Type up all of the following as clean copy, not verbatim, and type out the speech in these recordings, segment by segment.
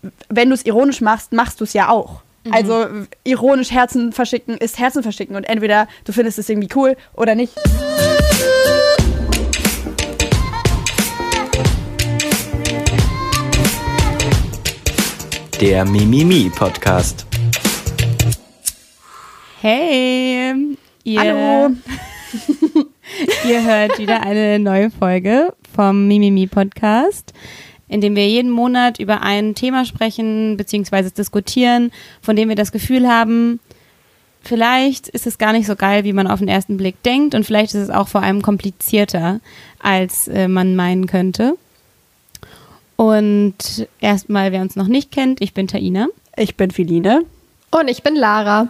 wenn du es ironisch machst, machst du es ja auch. Also ironisch Herzen verschicken ist Herzen verschicken und entweder du findest es irgendwie cool oder nicht. Der Mimimi-Podcast. Hey, Hallo. Ihr hört wieder eine neue Folge vom Mimimi-Podcast, in dem wir jeden Monat über ein Thema sprechen bzw. diskutieren, von dem wir das Gefühl haben, vielleicht ist es gar nicht so geil, wie man auf den ersten Blick denkt und vielleicht ist es auch vor allem komplizierter, als man meinen könnte. Und erstmal, wer uns noch nicht kennt, ich bin Taina. Ich bin Feline. Und ich bin Lara.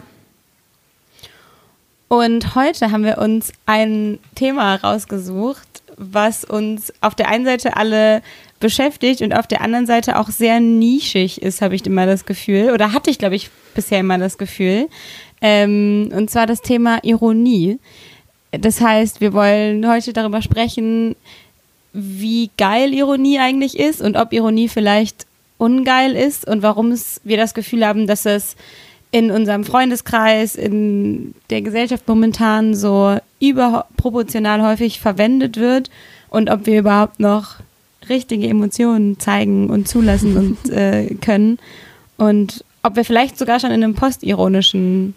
Und heute haben wir uns ein Thema rausgesucht, was uns auf der einen Seite alle beschäftigt und auf der anderen Seite auch sehr nischig ist, habe ich immer das Gefühl. Oder hatte ich, glaube ich, bisher immer das Gefühl. Und zwar das Thema Ironie. Das heißt, wir wollen heute darüber sprechen, wie geil Ironie eigentlich ist und ob Ironie vielleicht ungeil ist und warum wir das Gefühl haben, dass es in unserem Freundeskreis, in der Gesellschaft momentan so überproportional häufig verwendet wird und ob wir überhaupt noch richtige Emotionen zeigen und zulassen und können und ob wir vielleicht sogar schon in einer postironischen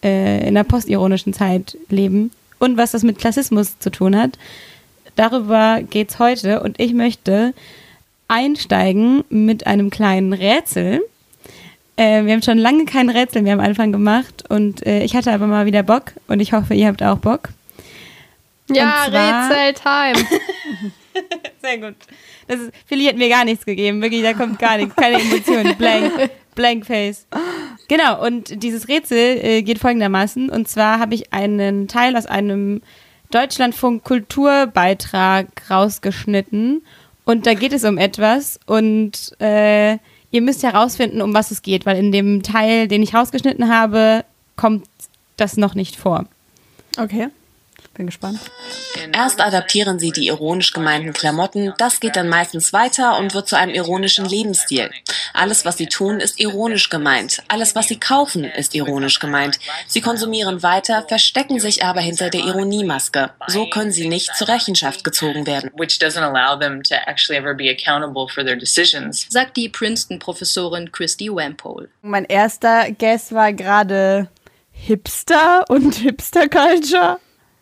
Zeit leben und was das mit Klassismus zu tun hat. Darüber geht's heute und ich möchte einsteigen mit einem kleinen Rätsel. Wir haben schon lange kein Rätsel mehr am Anfang gemacht und ich hatte aber mal wieder Bock und ich hoffe, ihr habt auch Bock. Ja, Rätsel-Time. Sehr gut. Philly hat mir gar nichts gegeben, wirklich, da kommt gar nichts, keine Emotionen, blank face. Genau, und dieses Rätsel geht folgendermaßen und zwar habe ich einen Teil aus einem Deutschlandfunk-Kulturbeitrag rausgeschnitten und da geht es um etwas und ihr müsst herausfinden, um was es geht, weil in dem Teil, den ich rausgeschnitten habe, kommt das noch nicht vor. Okay, bin gespannt. Erst adaptieren sie die ironisch gemeinten Klamotten, das geht dann meistens weiter und wird zu einem ironischen Lebensstil. Alles, was sie tun, ist ironisch gemeint. Alles, was sie kaufen, ist ironisch gemeint. Sie konsumieren weiter, verstecken sich aber hinter der Ironiemaske. So können sie nicht zur Rechenschaft gezogen werden. Which doesn't allow them to actually ever be accountable for their decisions. Sagt die Princeton-Professorin Christy Wampole. Mein erster Guess war gerade Hipster und Hipster-Culture.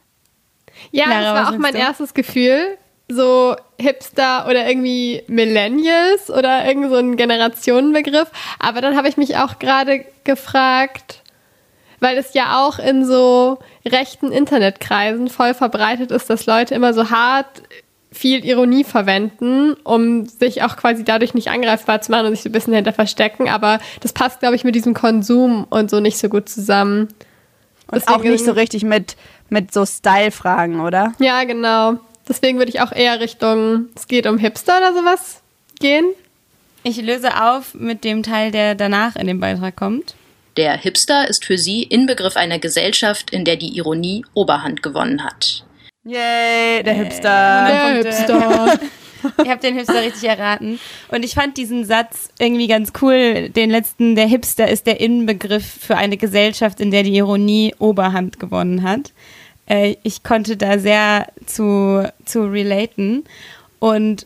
Ja, Lara, das war was auch mein willst du? erstes Gefühl. So Hipster oder irgendwie Millennials oder irgend so ein Generationenbegriff. Aber dann habe ich mich auch gerade gefragt, weil es ja auch in so rechten Internetkreisen voll verbreitet ist, dass Leute immer so hart viel Ironie verwenden, um sich auch quasi dadurch nicht angreifbar zu machen und sich so ein bisschen dahinter verstecken. Aber das passt, glaube ich, mit diesem Konsum und so nicht so gut zusammen. Und Deswegen auch nicht so richtig mit so Style-Fragen, oder? Ja, genau. Deswegen würde ich auch eher Richtung, es geht um Hipster oder sowas gehen. Ich löse auf mit dem Teil, der danach in dem Beitrag kommt. Der Hipster ist für sie Inbegriff einer Gesellschaft, in der die Ironie Oberhand gewonnen hat. Yay, der Hipster. Der Hipster. Ihr habt den Hipster richtig erraten. Und ich fand diesen Satz irgendwie ganz cool, den letzten, der Hipster ist der Inbegriff für eine Gesellschaft, in der die Ironie Oberhand gewonnen hat. Ich konnte da sehr zu relaten und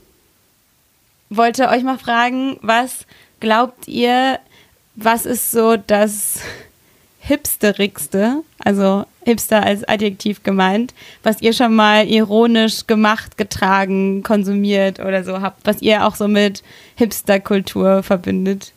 wollte euch mal fragen, was glaubt ihr, was ist so das Hipsterigste, also Hipster als Adjektiv gemeint, was ihr schon mal ironisch gemacht, getragen, konsumiert oder so habt, was ihr auch so mit Hipsterkultur verbindet?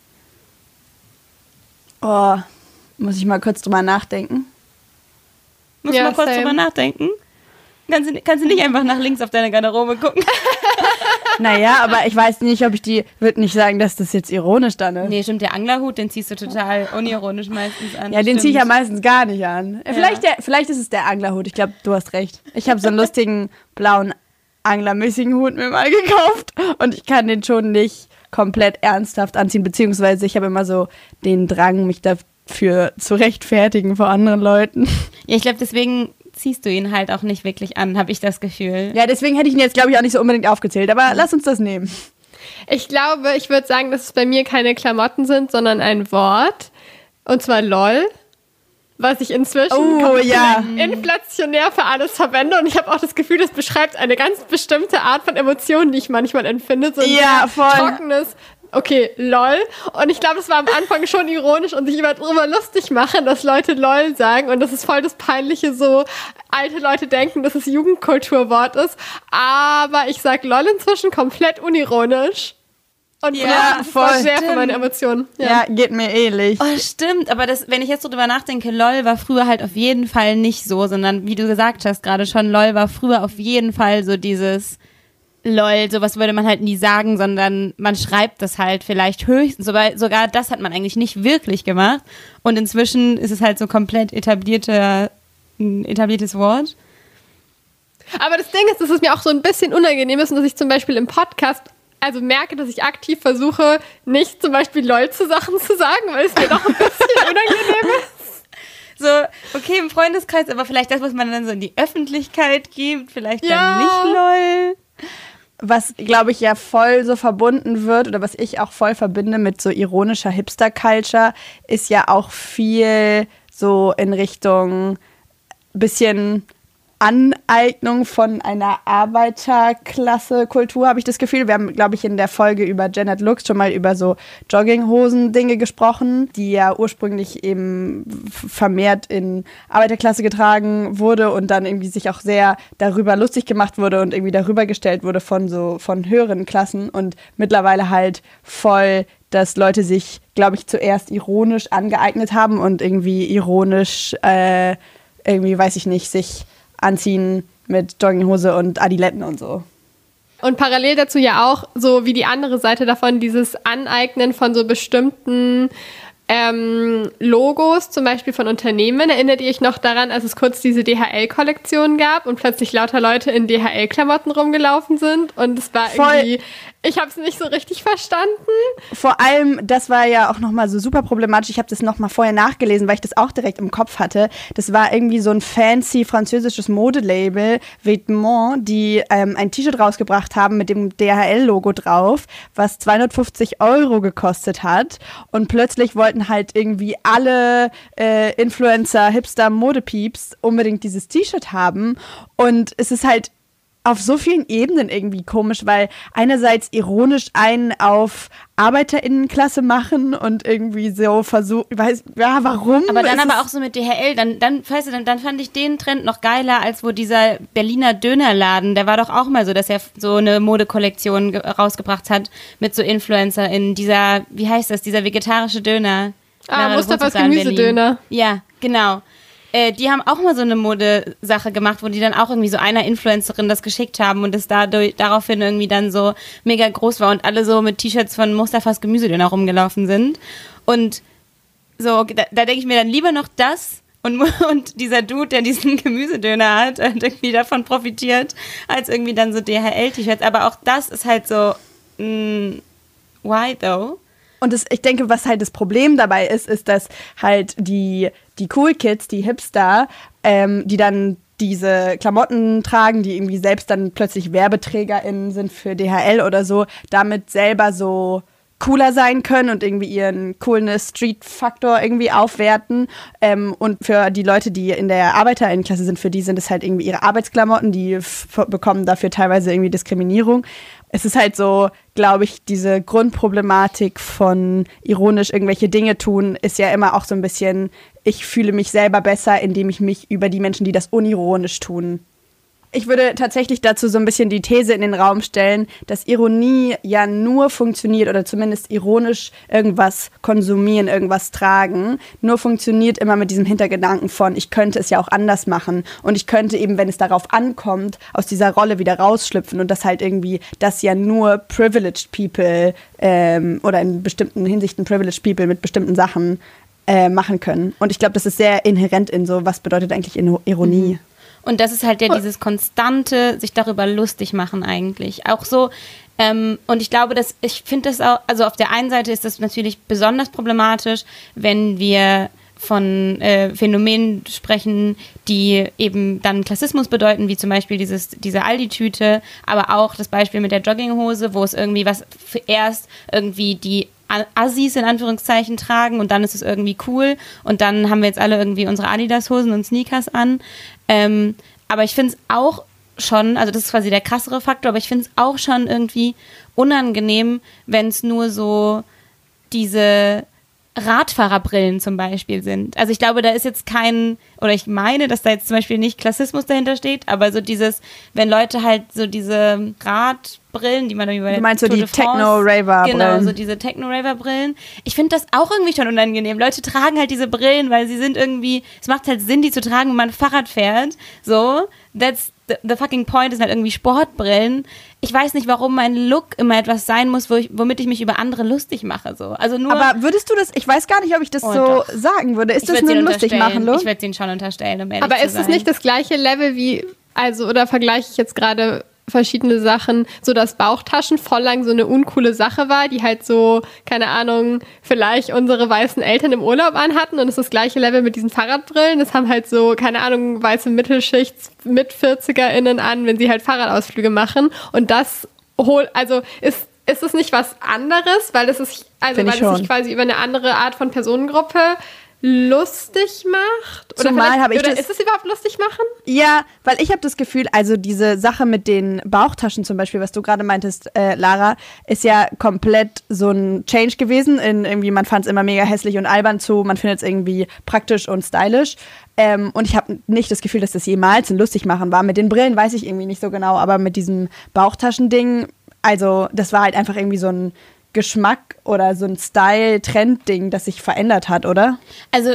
Oh, muss ich mal kurz drüber nachdenken? Muss mal kurz same. drüber nachdenken? Kannst du nicht einfach nach links auf deine Garderobe gucken? Naja, aber ich weiß nicht, würde nicht sagen, dass das jetzt ironisch dann ist. Nee, stimmt, der Anglerhut, den ziehst du total unironisch meistens an. Ja, den ziehe ich ja meistens gar nicht an. Ja. Vielleicht ist es der Anglerhut. Ich glaube, du hast recht. Ich habe so einen lustigen blauen anglermäßigen Hut mir mal gekauft und ich kann den schon nicht komplett ernsthaft anziehen, beziehungsweise ich habe immer so den Drang, mich dafür zu rechtfertigen vor anderen Leuten. Ja, ich glaube, deswegen ziehst du ihn halt auch nicht wirklich an, habe ich das Gefühl. Ja, deswegen hätte ich ihn jetzt, glaube ich, auch nicht so unbedingt aufgezählt, aber lass uns das nehmen. Ich glaube, ich würde sagen, dass es bei mir keine Klamotten sind, sondern ein Wort. Und zwar LOL. Was ich inzwischen inflationär für alles verwende. Und ich habe auch das Gefühl, das beschreibt eine ganz bestimmte Art von Emotionen, die ich manchmal empfinde. So ein trockenes, okay, LOL. Und ich glaube, das war am Anfang schon ironisch und sich darüber lustig machen, dass Leute LOL sagen. Und das ist voll das Peinliche, so alte Leute denken, dass es Jugendkulturwort ist. Aber ich sage LOL inzwischen komplett unironisch. Und das ist voll sehr für meine Emotionen. Ja, geht mir ähnlich. Oh, stimmt, aber wenn ich jetzt so drüber nachdenke, LOL war früher halt auf jeden Fall nicht so, sondern wie du gesagt hast gerade schon, LOL war früher auf jeden Fall so dieses LOL, sowas würde man halt nie sagen, sondern man schreibt das halt vielleicht höchstens, sogar das hat man eigentlich nicht wirklich gemacht und inzwischen ist es halt so komplett etabliertes Wort. Aber das Ding ist, dass es mir auch so ein bisschen unangenehm ist und dass ich zum Beispiel im Podcast merke, dass ich aktiv versuche, nicht zum Beispiel LOL zu Sachen zu sagen, weil es mir doch ein bisschen unangenehm ist. So, okay, im Freundeskreis, aber vielleicht das, was man dann so in die Öffentlichkeit gibt, vielleicht dann nicht LOL. Was, glaube ich, ja voll so verbunden wird oder was ich auch voll verbinde mit so ironischer Hipster-Culture, ist ja auch viel so in Richtung bisschen Aneignung von einer Arbeiterklasse-Kultur, habe ich das Gefühl. Wir haben, glaube ich, in der Folge über Janet Lux schon mal über so Jogginghosen-Dinge gesprochen, die ja ursprünglich eben vermehrt in Arbeiterklasse getragen wurde und dann irgendwie sich auch sehr darüber lustig gemacht wurde und irgendwie darüber gestellt wurde von höheren Klassen und mittlerweile halt voll, dass Leute sich, glaube ich, zuerst ironisch angeeignet haben und irgendwie ironisch, irgendwie, weiß ich nicht, sich anziehen mit Jogginghose und Adiletten und so. Und parallel dazu ja auch, so wie die andere Seite davon, dieses Aneignen von so bestimmten Logos, zum Beispiel von Unternehmen. Erinnert ihr euch noch daran, als es kurz diese DHL-Kollektion gab und plötzlich lauter Leute in DHL-Klamotten rumgelaufen sind? Und es war irgendwie, ich habe es nicht so richtig verstanden. Vor allem, das war ja auch nochmal so super problematisch. Ich habe das nochmal vorher nachgelesen, weil ich das auch direkt im Kopf hatte. Das war irgendwie so ein fancy französisches Modelabel, Vêtements, die ein T-Shirt rausgebracht haben mit dem DHL-Logo drauf, was 250 € gekostet hat. Und plötzlich wollten halt irgendwie alle Influencer, Hipster, Modepieps unbedingt dieses T-Shirt haben. Und es ist halt auf so vielen Ebenen irgendwie komisch, weil einerseits ironisch einen auf ArbeiterInnenklasse machen und irgendwie so versuchen, warum? Aber dann aber auch so mit DHL, dann fand ich den Trend noch geiler, als wo dieser Berliner Dönerladen, der war doch auch mal so, dass er so eine Modekollektion rausgebracht hat mit so InfluencerInnen, dieser, wie heißt das, dieser vegetarische Döner. Mustafas Gemüsedöner. Ja, genau. Die haben auch mal so eine Modesache gemacht, wo die dann auch irgendwie so einer Influencerin das geschickt haben und es daraufhin irgendwie dann so mega groß war und alle so mit T-Shirts von Mustafas Gemüsedöner rumgelaufen sind. Und so, da denke ich mir dann lieber noch das und dieser Dude, der diesen Gemüsedöner hat irgendwie davon profitiert, als irgendwie dann so DHL-T-Shirts. Aber auch das ist halt so, why though? Und ich denke, was halt das Problem dabei ist, dass halt die Cool Kids, die Hipster, die dann diese Klamotten tragen, die irgendwie selbst dann plötzlich WerbeträgerInnen sind für DHL oder so, damit selber so cooler sein können und irgendwie ihren Coolness-Street-Faktor irgendwie aufwerten. Und für die Leute, die in der ArbeiterInnenklasse sind, für die sind es halt irgendwie ihre Arbeitsklamotten, die bekommen dafür teilweise irgendwie Diskriminierung. Es ist halt so, glaube ich, diese Grundproblematik von ironisch irgendwelche Dinge tun, ist ja immer auch so ein bisschen, ich fühle mich selber besser, indem ich mich über die Menschen, die das unironisch tun. Ich würde tatsächlich dazu so ein bisschen die These in den Raum stellen, dass Ironie ja nur funktioniert oder zumindest ironisch irgendwas konsumieren, irgendwas tragen, nur funktioniert immer mit diesem Hintergedanken von, ich könnte es ja auch anders machen und ich könnte eben, wenn es darauf ankommt, aus dieser Rolle wieder rausschlüpfen und das halt irgendwie, das ja nur privileged people oder in bestimmten Hinsichten privileged people mit bestimmten Sachen machen können. Und ich glaube, das ist sehr inhärent in so, was bedeutet eigentlich Ironie? Mhm. Und das ist halt ja dieses konstante, sich darüber lustig machen eigentlich. Auch so, und ich glaube, ich finde das auch, also auf der einen Seite ist das natürlich besonders problematisch, wenn wir Phänomenen sprechen, die eben dann Klassismus bedeuten, wie zum Beispiel diese Aldi-Tüte, aber auch das Beispiel mit der Jogginghose, wo es irgendwie was erst irgendwie die Assis in Anführungszeichen tragen und dann ist es irgendwie cool und dann haben wir jetzt alle irgendwie unsere Adidas-Hosen und Sneakers an. Aber ich finde es auch schon, also das ist quasi der krassere Faktor, aber ich finde es auch schon irgendwie unangenehm, wenn es nur so diese Radfahrerbrillen zum Beispiel sind. Also ich glaube, da ist jetzt oder ich meine, dass da jetzt zum Beispiel nicht Klassismus dahinter steht, aber so wenn Leute halt so diese Radbrillen, die man irgendwie bei der Du meinst so Tour die de France, Techno-Raver-Brillen. Genau, so diese Techno-Raver-Brillen. Ich finde das auch irgendwie schon unangenehm. Leute tragen halt diese Brillen, weil sie sind irgendwie, es macht halt Sinn, die zu tragen, wenn man Fahrrad fährt. So, that's the fucking point, ist halt irgendwie Sportbrillen. Ich weiß nicht, warum mein Look immer etwas sein muss, womit ich mich über andere lustig mache. So. Also nur, aber würdest du das, ich weiß gar nicht, ob ich das so doch. sagen würde. Ist ich das würd nur sie ein lustig unterstellen. machen, Look? Ich würde den schon unterstellen, um ehrlich Aber zu ist sein. es nicht das gleiche Level wie, also, oder vergleiche ich jetzt gerade verschiedene Sachen, so dass Bauchtaschen voll lang so eine uncoole Sache war, die halt so, keine Ahnung, vielleicht unsere weißen Eltern im Urlaub anhatten und es ist das gleiche Level mit diesen Fahrradbrillen. Das haben halt so, keine Ahnung, weiße Mittelschicht mit 40erInnen an, wenn sie halt Fahrradausflüge machen und das ist es nicht was anderes, weil es sich quasi über eine andere Art von Personengruppe lustig macht? Oder ist es überhaupt lustig machen? Ja, weil ich habe das Gefühl, also diese Sache mit den Bauchtaschen zum Beispiel, was du gerade meintest, Lara, ist ja komplett so ein Change gewesen. Irgendwie, man fand es immer mega hässlich und albern man findet es irgendwie praktisch und stylisch. Und ich habe nicht das Gefühl, dass das jemals ein Lustigmachen war. Mit den Brillen weiß ich irgendwie nicht so genau, aber mit diesem Bauchtaschending, also das war halt einfach irgendwie so ein Geschmack oder so ein Style-Trend-Ding, das sich verändert hat, oder? Also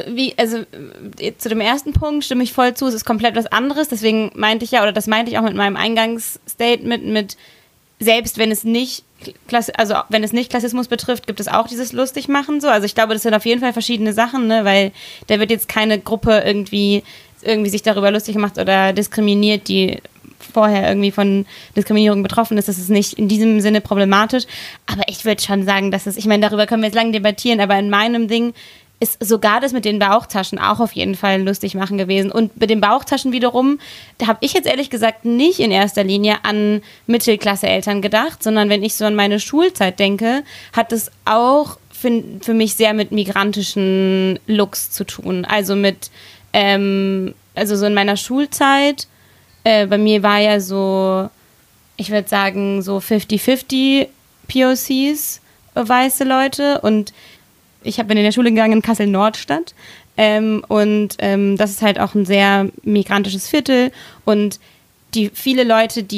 zu dem ersten Punkt stimme ich voll zu, es ist komplett was anderes, deswegen meinte ich auch mit meinem Eingangsstatement mit, selbst wenn es nicht Klassismus betrifft, gibt es auch dieses Lustigmachen so. Also ich glaube, das sind auf jeden Fall verschiedene Sachen, ne, weil da wird jetzt keine Gruppe irgendwie sich darüber lustig gemacht oder diskriminiert, die vorher irgendwie von Diskriminierung betroffen ist. Das ist nicht in diesem Sinne problematisch. Aber ich würde schon sagen, ich meine, darüber können wir jetzt lange debattieren, aber in meinem Ding ist sogar das mit den Bauchtaschen auch auf jeden Fall lustig machen gewesen. Und mit den Bauchtaschen wiederum, da habe ich jetzt ehrlich gesagt nicht in erster Linie an Mittelklasse-Eltern gedacht, sondern wenn ich so an meine Schulzeit denke, hat es auch für mich sehr mit migrantischen Looks zu tun. Also so in meiner Schulzeit, bei mir war ja so, ich würde sagen, so 50-50 POCs, weiße Leute. Und ich bin in der Schule gegangen in Kassel-Nordstadt. Das ist halt auch ein sehr migrantisches Viertel. Und viele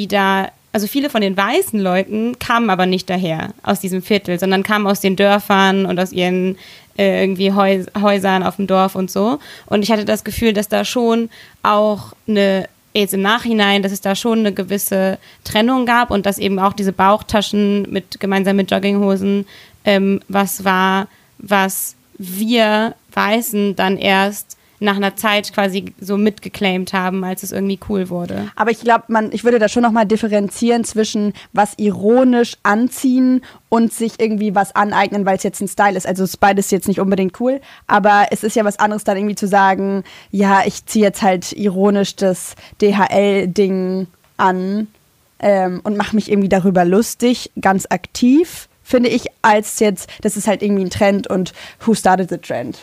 von den weißen Leuten kamen aber nicht daher aus diesem Viertel, sondern kamen aus den Dörfern und aus ihren irgendwie Häusern auf dem Dorf und so. Und ich hatte das Gefühl, dass da schon auch jetzt im Nachhinein, dass es da schon eine gewisse Trennung gab und dass eben auch diese Bauchtaschen gemeinsam mit Jogginghosen was war, was wir Weißen dann erst nach einer Zeit quasi so mitgeclaimt haben, als es irgendwie cool wurde. Aber ich glaube, ich würde da schon nochmal differenzieren zwischen was ironisch anziehen und sich irgendwie was aneignen, weil es jetzt ein Style ist. Also ist beides jetzt nicht unbedingt cool, aber es ist ja was anderes dann irgendwie zu sagen, ja, ich ziehe jetzt halt ironisch das DHL-Ding an und mache mich irgendwie darüber lustig, ganz aktiv, finde ich, als jetzt, das ist halt irgendwie ein Trend und who started the trend?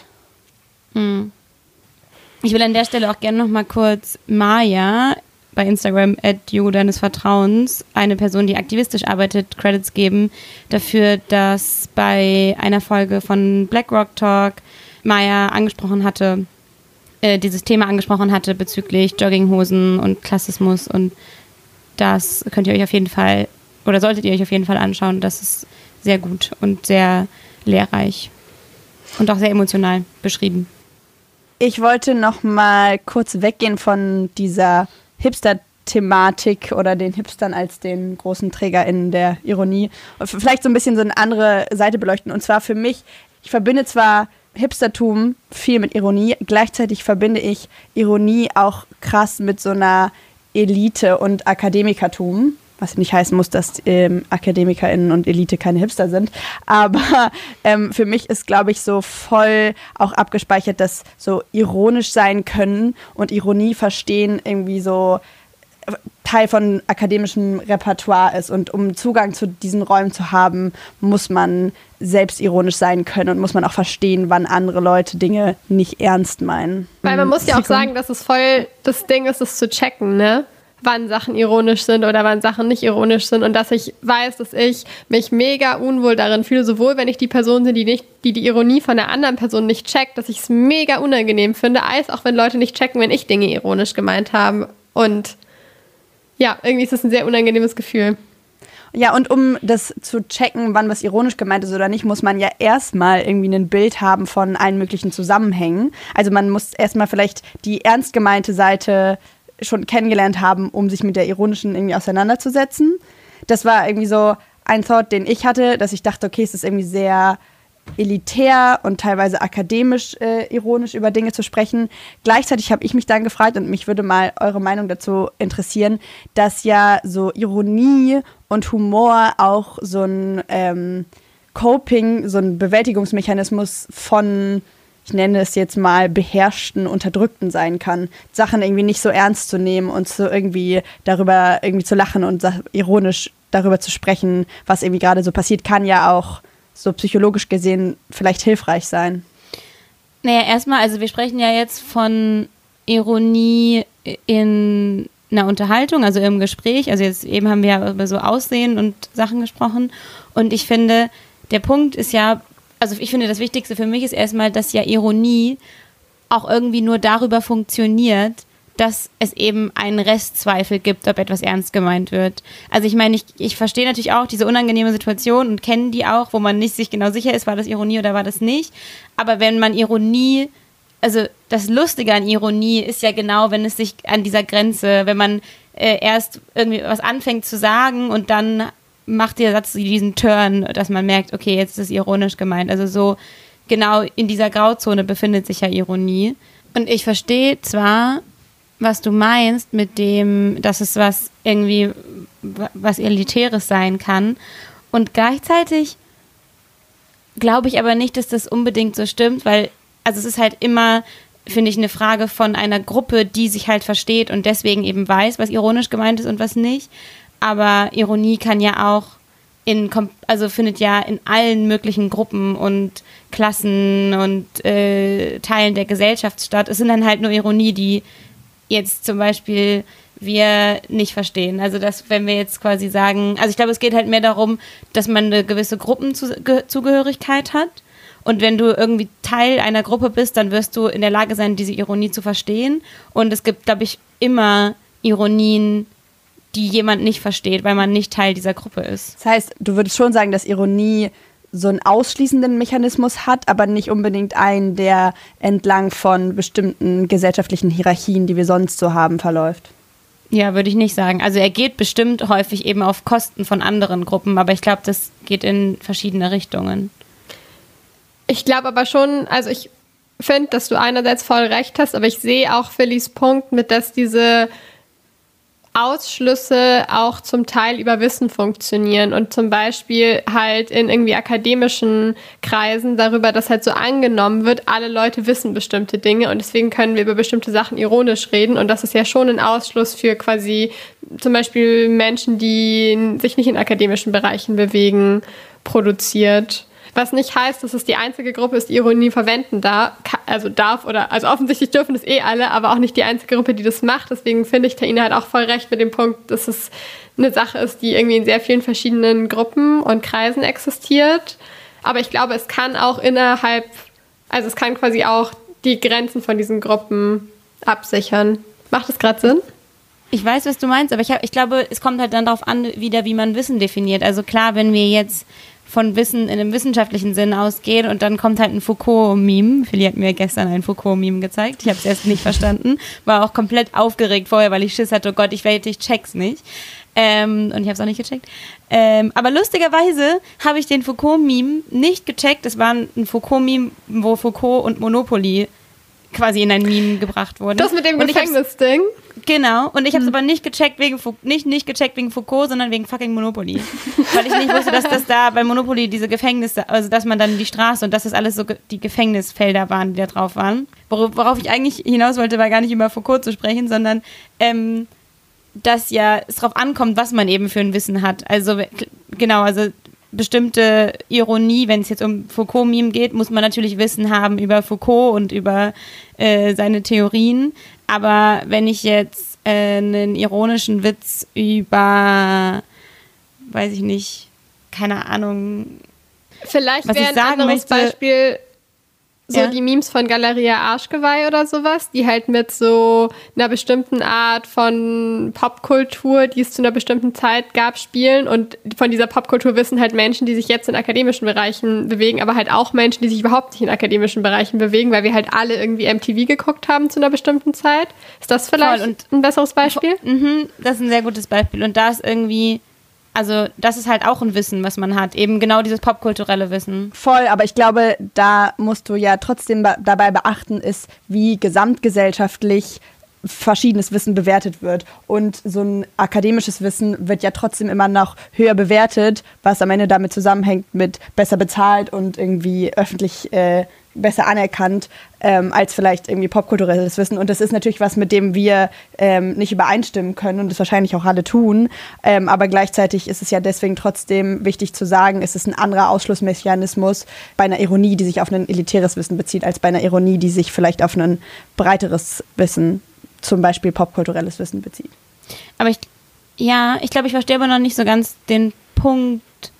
Ich will an der Stelle auch gerne noch mal kurz Maya bei Instagram @jugo deines Vertrauens, eine Person, die aktivistisch arbeitet, Credits geben dafür, dass bei einer Folge von BlackRock Talk Maya dieses Thema angesprochen hatte bezüglich Jogginghosen und Klassismus, und das könnt ihr euch auf jeden Fall oder solltet ihr euch auf jeden Fall anschauen. Das ist sehr gut und sehr lehrreich und auch sehr emotional beschrieben. Ich wollte noch mal kurz weggehen von dieser Hipster-Thematik oder den Hipstern als den großen TrägerInnen der Ironie und vielleicht so ein bisschen so eine andere Seite beleuchten. Und zwar für mich, ich verbinde zwar Hipstertum viel mit Ironie, gleichzeitig verbinde ich Ironie auch krass mit so einer Elite und Akademikertum. was nicht heißen muss, dass AkademikerInnen und Elite keine Hipster sind. Aber für mich ist, glaube ich, so voll auch abgespeichert, dass so ironisch sein können und Ironie verstehen irgendwie so Teil von akademischem Repertoire ist. Und um Zugang zu diesen Räumen zu haben, muss man selbstironisch sein können und muss man auch verstehen, wann andere Leute Dinge nicht ernst meinen. Weil man muss ja auch sagen, dass es voll das Ding ist, es zu checken, ne? Wann Sachen ironisch sind oder wann Sachen nicht ironisch sind und dass ich weiß, dass ich mich mega unwohl darin fühle, sowohl wenn ich die Person bin, die Ironie von der anderen Person nicht checkt, dass ich es mega unangenehm finde, als auch wenn Leute nicht checken, wenn ich Dinge ironisch gemeint habe. Und ja, irgendwie ist das ein sehr unangenehmes Gefühl. Ja, und um das zu checken, wann was ironisch gemeint ist oder nicht, muss man ja erstmal irgendwie ein Bild haben von allen möglichen Zusammenhängen. Also man muss erstmal vielleicht die ernst gemeinte Seite schon kennengelernt haben, um sich mit der ironischen irgendwie auseinanderzusetzen. Das war irgendwie so ein Thought, den ich hatte, dass ich dachte, okay, es ist irgendwie sehr elitär und teilweise akademisch ironisch über Dinge zu sprechen. Gleichzeitig habe ich mich dann gefragt, und mich würde mal eure Meinung dazu interessieren, dass ja so Ironie und Humor auch so ein Coping, so ein Bewältigungsmechanismus von, ich nenne es jetzt mal, beherrschten Unterdrückten sein kann. Sachen irgendwie nicht so ernst zu nehmen und so irgendwie darüber irgendwie zu lachen und ironisch darüber zu sprechen, was irgendwie gerade so passiert, kann ja auch so psychologisch gesehen vielleicht hilfreich sein. Naja, erstmal, also wir sprechen ja jetzt von Ironie in einer Unterhaltung, also im Gespräch. Also jetzt eben haben wir ja über so Aussehen und Sachen gesprochen. Und ich finde, der Punkt ist ja, also ich finde, das Wichtigste für mich ist erstmal, dass ja Ironie auch irgendwie nur darüber funktioniert, dass es eben einen Restzweifel gibt, ob etwas ernst gemeint wird. Also ich meine, ich verstehe natürlich auch diese unangenehme Situation und kenne die auch, wo man nicht sich genau sicher ist, war das Ironie oder war das nicht. Aber wenn man Ironie, also das Lustige an Ironie ist ja genau, wenn es sich an dieser Grenze, wenn man erst irgendwie was anfängt zu sagen und dann macht der Satz diesen Turn, dass man merkt, okay, jetzt ist es ironisch gemeint. Also so genau in dieser Grauzone befindet sich ja Ironie. Und ich verstehe zwar, was du meinst mit dem, dass es was irgendwie was Elitäres sein kann. Und gleichzeitig glaube ich aber nicht, dass das unbedingt so stimmt, weil, also es ist halt immer, finde ich, eine Frage von einer Gruppe, die sich halt versteht und deswegen eben weiß, was ironisch gemeint ist und was nicht. Aber Ironie kann ja auch findet ja in allen möglichen Gruppen und Klassen und Teilen der Gesellschaft statt. Es sind dann halt nur Ironie, die jetzt zum Beispiel wir nicht verstehen. Also dass, wenn wir jetzt quasi sagen, also ich glaube, es geht halt mehr darum, dass man eine gewisse Gruppenzugehörigkeit hat. Und wenn du irgendwie Teil einer Gruppe bist, dann wirst du in der Lage sein, diese Ironie zu verstehen. Und es gibt, glaube ich, immer Ironien, die jemand nicht versteht, weil man nicht Teil dieser Gruppe ist. Das heißt, du würdest schon sagen, dass Ironie so einen ausschließenden Mechanismus hat, aber nicht unbedingt einen, der entlang von bestimmten gesellschaftlichen Hierarchien, die wir sonst so haben, verläuft. Ja, würde ich nicht sagen. Also er geht bestimmt häufig eben auf Kosten von anderen Gruppen, aber ich glaube, das geht in verschiedene Richtungen. Ich glaube aber schon, also ich finde, dass du einerseits voll recht hast, aber ich sehe auch Phillys Punkt mit, dass diese Ausschlüsse auch zum Teil über Wissen funktionieren und zum Beispiel halt in irgendwie akademischen Kreisen darüber, dass halt so angenommen wird, alle Leute wissen bestimmte Dinge und deswegen können wir über bestimmte Sachen ironisch reden und das ist ja schon ein Ausschluss für quasi zum Beispiel Menschen, die sich nicht in akademischen Bereichen bewegen, produziert. Was nicht heißt, dass es die einzige Gruppe ist, die Ironie verwenden darf, also offensichtlich dürfen es alle, aber auch nicht die einzige Gruppe, die das macht. Deswegen finde ich Taina halt auch voll recht mit dem Punkt, dass es eine Sache ist, die irgendwie in sehr vielen verschiedenen Gruppen und Kreisen existiert. Aber ich glaube, es kann auch es kann quasi auch die Grenzen von diesen Gruppen absichern. Macht das gerade Sinn? Ich weiß, was du meinst, aber ich glaube, es kommt halt dann darauf an, wie man Wissen definiert. Also klar, wenn wir jetzt von Wissen in einem wissenschaftlichen Sinn ausgehen und dann kommt halt ein Foucault-Meme. Philly hat mir gestern ein Foucault-Meme gezeigt. Ich habe es erst nicht verstanden. War auch komplett aufgeregt vorher, weil ich Schiss hatte, oh Gott, ich check's nicht. Und ich habe es auch nicht gecheckt. Aber lustigerweise habe ich den Foucault-Meme nicht gecheckt. Es war ein Foucault-Meme, wo Foucault und Monopoly quasi in ein Meme gebracht wurden. Das mit dem Gefängnis-Ding? Genau, und ich habe es aber nicht gecheckt wegen Foucault, sondern wegen fucking Monopoly. Weil ich nicht wusste, dass das da bei Monopoly diese Gefängnisse, also dass man dann die Straße und dass das alles so die Gefängnisfelder waren, die da drauf waren. Worauf ich eigentlich hinaus wollte, war gar nicht über Foucault zu sprechen, sondern dass ja es drauf ankommt, was man eben für ein Wissen hat. Also genau, also bestimmte Ironie, wenn es jetzt um Foucault-Meme geht, muss man natürlich Wissen haben über Foucault und über seine Theorien. Aber wenn ich jetzt einen ironischen Witz über, weiß ich nicht, keine Ahnung. Vielleicht wäre ein anderes Beispiel so die Memes von Galeria Arschgeweih oder sowas, die halt mit so einer bestimmten Art von Popkultur, die es zu einer bestimmten Zeit gab, spielen. Und von dieser Popkultur wissen halt Menschen, die sich jetzt in akademischen Bereichen bewegen, aber halt auch Menschen, die sich überhaupt nicht in akademischen Bereichen bewegen, weil wir halt alle irgendwie MTV geguckt haben zu einer bestimmten Zeit. Ist das vielleicht ein besseres Beispiel? Das ist ein sehr gutes Beispiel. Und da ist irgendwie... Also das ist halt auch ein Wissen, was man hat. Eben genau dieses popkulturelle Wissen. Voll, aber ich glaube, da musst du ja trotzdem dabei beachten, ist, wie gesamtgesellschaftlich verschiedenes Wissen bewertet wird. Und so ein akademisches Wissen wird ja trotzdem immer noch höher bewertet, was am Ende damit zusammenhängt mit besser bezahlt und irgendwie öffentlich besser anerkannt, als vielleicht irgendwie popkulturelles Wissen. Und das ist natürlich was, mit dem wir nicht übereinstimmen können und das wahrscheinlich auch alle tun. Aber gleichzeitig ist es ja deswegen trotzdem wichtig zu sagen, es ist ein anderer Ausschlussmechanismus bei einer Ironie, die sich auf ein elitäres Wissen bezieht, als bei einer Ironie, die sich vielleicht auf ein breiteres Wissen, zum Beispiel popkulturelles Wissen, bezieht. Aber ich glaube, ich verstehe aber noch nicht so ganz den Punkt,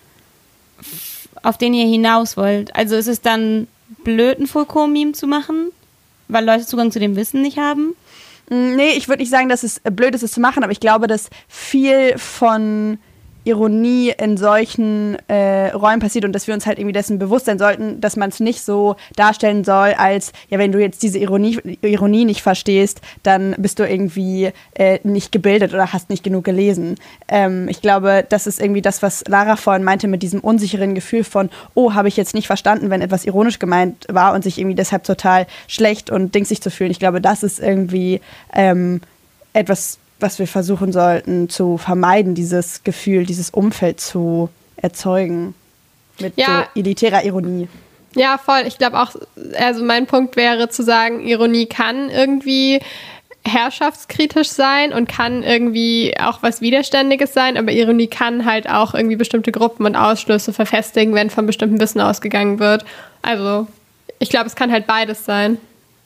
auf den ihr hinaus wollt. Also ist es dann blöd, ein Foucault-Meme zu machen, weil Leute Zugang zu dem Wissen nicht haben? Nee, ich würde nicht sagen, dass es blöd ist, es zu machen, aber ich glaube, dass viel von Ironie in solchen Räumen passiert und dass wir uns halt irgendwie dessen bewusst sein sollten, dass man es nicht so darstellen soll, als, ja, wenn du jetzt diese Ironie nicht verstehst, dann bist du irgendwie nicht gebildet oder hast nicht genug gelesen. Ich glaube, das ist irgendwie das, was Lara vorhin meinte, mit diesem unsicheren Gefühl von, oh, habe ich jetzt nicht verstanden, wenn etwas ironisch gemeint war und sich irgendwie deshalb total schlecht und dingsig zu fühlen. Ich glaube, das ist irgendwie etwas, was wir versuchen sollten zu vermeiden, dieses Gefühl, dieses Umfeld zu erzeugen mit so elitärer Ironie. Ja, voll. Ich glaube auch, also mein Punkt wäre zu sagen, Ironie kann irgendwie herrschaftskritisch sein und kann irgendwie auch was Widerständiges sein, aber Ironie kann halt auch irgendwie bestimmte Gruppen und Ausschlüsse verfestigen, wenn von bestimmtem Wissen ausgegangen wird. Also ich glaube, es kann halt beides sein.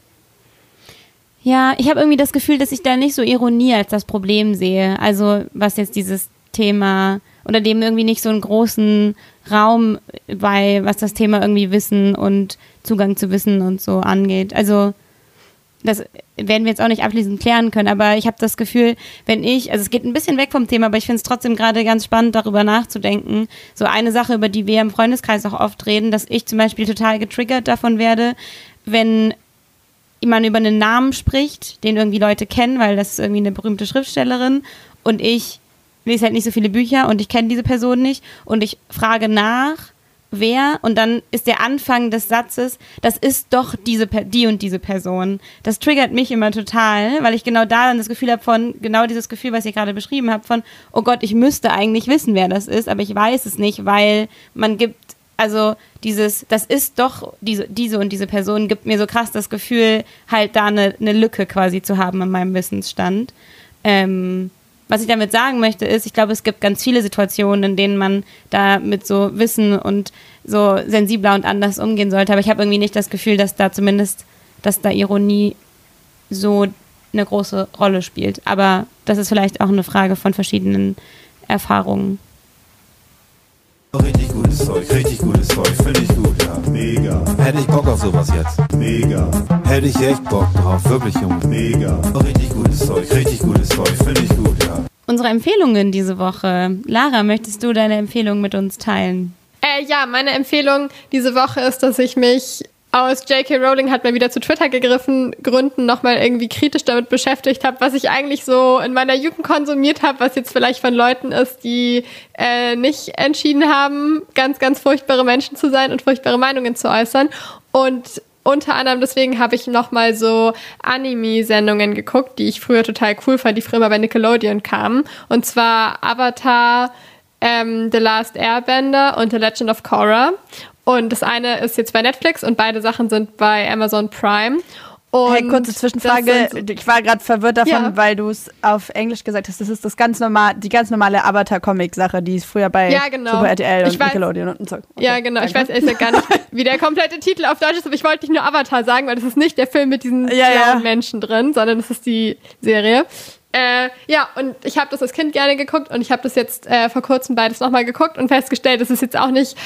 Ja, ich habe irgendwie das Gefühl, dass ich da nicht so Ironie als das Problem sehe. Also was jetzt dieses Thema oder dem irgendwie nicht so einen großen Raum bei, was das Thema irgendwie Wissen und Zugang zu Wissen und so angeht. Also das werden wir jetzt auch nicht abschließend klären können, aber ich habe das Gefühl, also es geht ein bisschen weg vom Thema, aber ich finde es trotzdem gerade ganz spannend, darüber nachzudenken. So eine Sache, über die wir im Freundeskreis auch oft reden, dass ich zum Beispiel total getriggert davon werde, wenn man über einen Namen spricht, den irgendwie Leute kennen, weil das ist irgendwie eine berühmte Schriftstellerin und ich lese halt nicht so viele Bücher und ich kenne diese Person nicht und ich frage nach, wer, und dann ist der Anfang des Satzes, das ist doch die und diese Person. Das triggert mich immer total, weil ich genau da dann das Gefühl habe von, genau dieses Gefühl, was ihr gerade beschrieben habt, von, oh Gott, ich müsste eigentlich wissen, wer das ist, aber ich weiß es nicht, weil man gibt, also das ist doch diese und diese Person, gibt mir so krass das Gefühl, halt da eine Lücke quasi zu haben an meinem Wissensstand. Was ich damit sagen möchte ist, ich glaube, es gibt ganz viele Situationen, in denen man da mit so Wissen und so sensibler und anders umgehen sollte, aber ich habe irgendwie nicht das Gefühl, dass da Ironie so eine große Rolle spielt. Aber das ist vielleicht auch eine Frage von verschiedenen Erfahrungen. Richtig gutes Zeug, finde ich gut, ja, mega. Hätte ich Bock auf sowas jetzt, mega. Hätte ich echt Bock drauf, wirklich, Junge, mega. Richtig gutes Zeug, finde ich gut, ja. Unsere Empfehlungen diese Woche. Lara, möchtest du deine Empfehlung mit uns teilen? Ja, meine Empfehlung diese Woche ist, dass ich mich aus J.K. Rowling hat mal wieder zu Twitter gegriffen, Gründen nochmal irgendwie kritisch damit beschäftigt habe, was ich eigentlich so in meiner Jugend konsumiert habe, was jetzt vielleicht von Leuten ist, die nicht entschieden haben, ganz, ganz furchtbare Menschen zu sein und furchtbare Meinungen zu äußern. Und unter anderem deswegen habe ich nochmal so Anime-Sendungen geguckt, die ich früher total cool fand, die früher immer bei Nickelodeon kamen. Und zwar Avatar, The Last Airbender und The Legend of Korra. Und das eine ist jetzt bei Netflix und beide Sachen sind bei Amazon Prime. Und hey, kurze Zwischenfrage. Ich war gerade verwirrt davon, weil du es auf Englisch gesagt hast. Das ist das die ganz normale Avatar-Comic-Sache, die es früher bei Super RTL und Nickelodeon und so. Okay, ja, genau. Danke. Ich weiß ehrlich gesagt gar nicht, wie der komplette Titel auf Deutsch ist, aber ich wollte nicht nur Avatar sagen, weil das ist nicht der Film mit diesen blauen Menschen drin, sondern das ist die Serie. Und ich habe das als Kind gerne geguckt und ich habe das jetzt vor kurzem beides nochmal geguckt und festgestellt, das ist jetzt auch nicht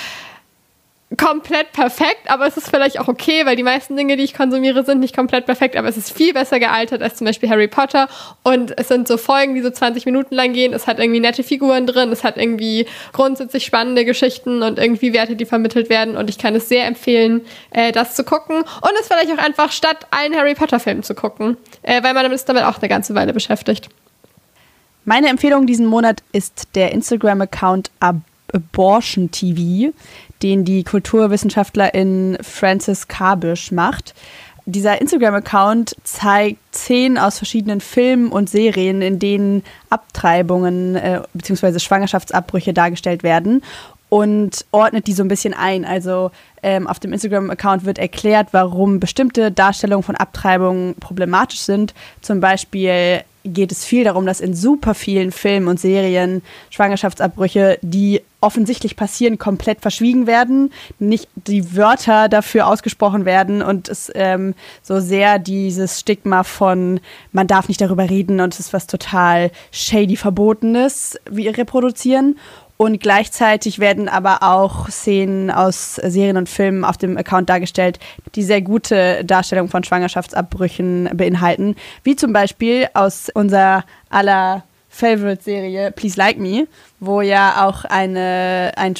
komplett perfekt, aber es ist vielleicht auch okay, weil die meisten Dinge, die ich konsumiere, sind nicht komplett perfekt, aber es ist viel besser gealtert als zum Beispiel Harry Potter und es sind so Folgen, die so 20 Minuten lang gehen, es hat irgendwie nette Figuren drin, es hat irgendwie grundsätzlich spannende Geschichten und irgendwie Werte, die vermittelt werden und ich kann es sehr empfehlen, das zu gucken und es vielleicht auch einfach statt allen Harry Potter Filmen zu gucken, weil man ist damit auch eine ganze Weile beschäftigt. Meine Empfehlung diesen Monat ist der Instagram-Account Abortion TV, den die Kulturwissenschaftlerin Frances Kabisch macht. Dieser Instagram-Account zeigt 10 aus verschiedenen Filmen und Serien, in denen Abtreibungen bzw. Schwangerschaftsabbrüche dargestellt werden und ordnet die so ein bisschen ein. Also auf dem Instagram-Account wird erklärt, warum bestimmte Darstellungen von Abtreibungen problematisch sind. Zum Beispiel geht es viel darum, dass in super vielen Filmen und Serien Schwangerschaftsabbrüche, die offensichtlich passieren, komplett verschwiegen werden, nicht die Wörter dafür ausgesprochen werden und es so sehr dieses Stigma von man darf nicht darüber reden und es ist was total shady Verbotenes reproduzieren. Und gleichzeitig werden aber auch Szenen aus Serien und Filmen auf dem Account dargestellt, die sehr gute Darstellung von Schwangerschaftsabbrüchen beinhalten. Wie zum Beispiel aus unserer aller Favorite-Serie Please Like Me, wo ja auch Claire einen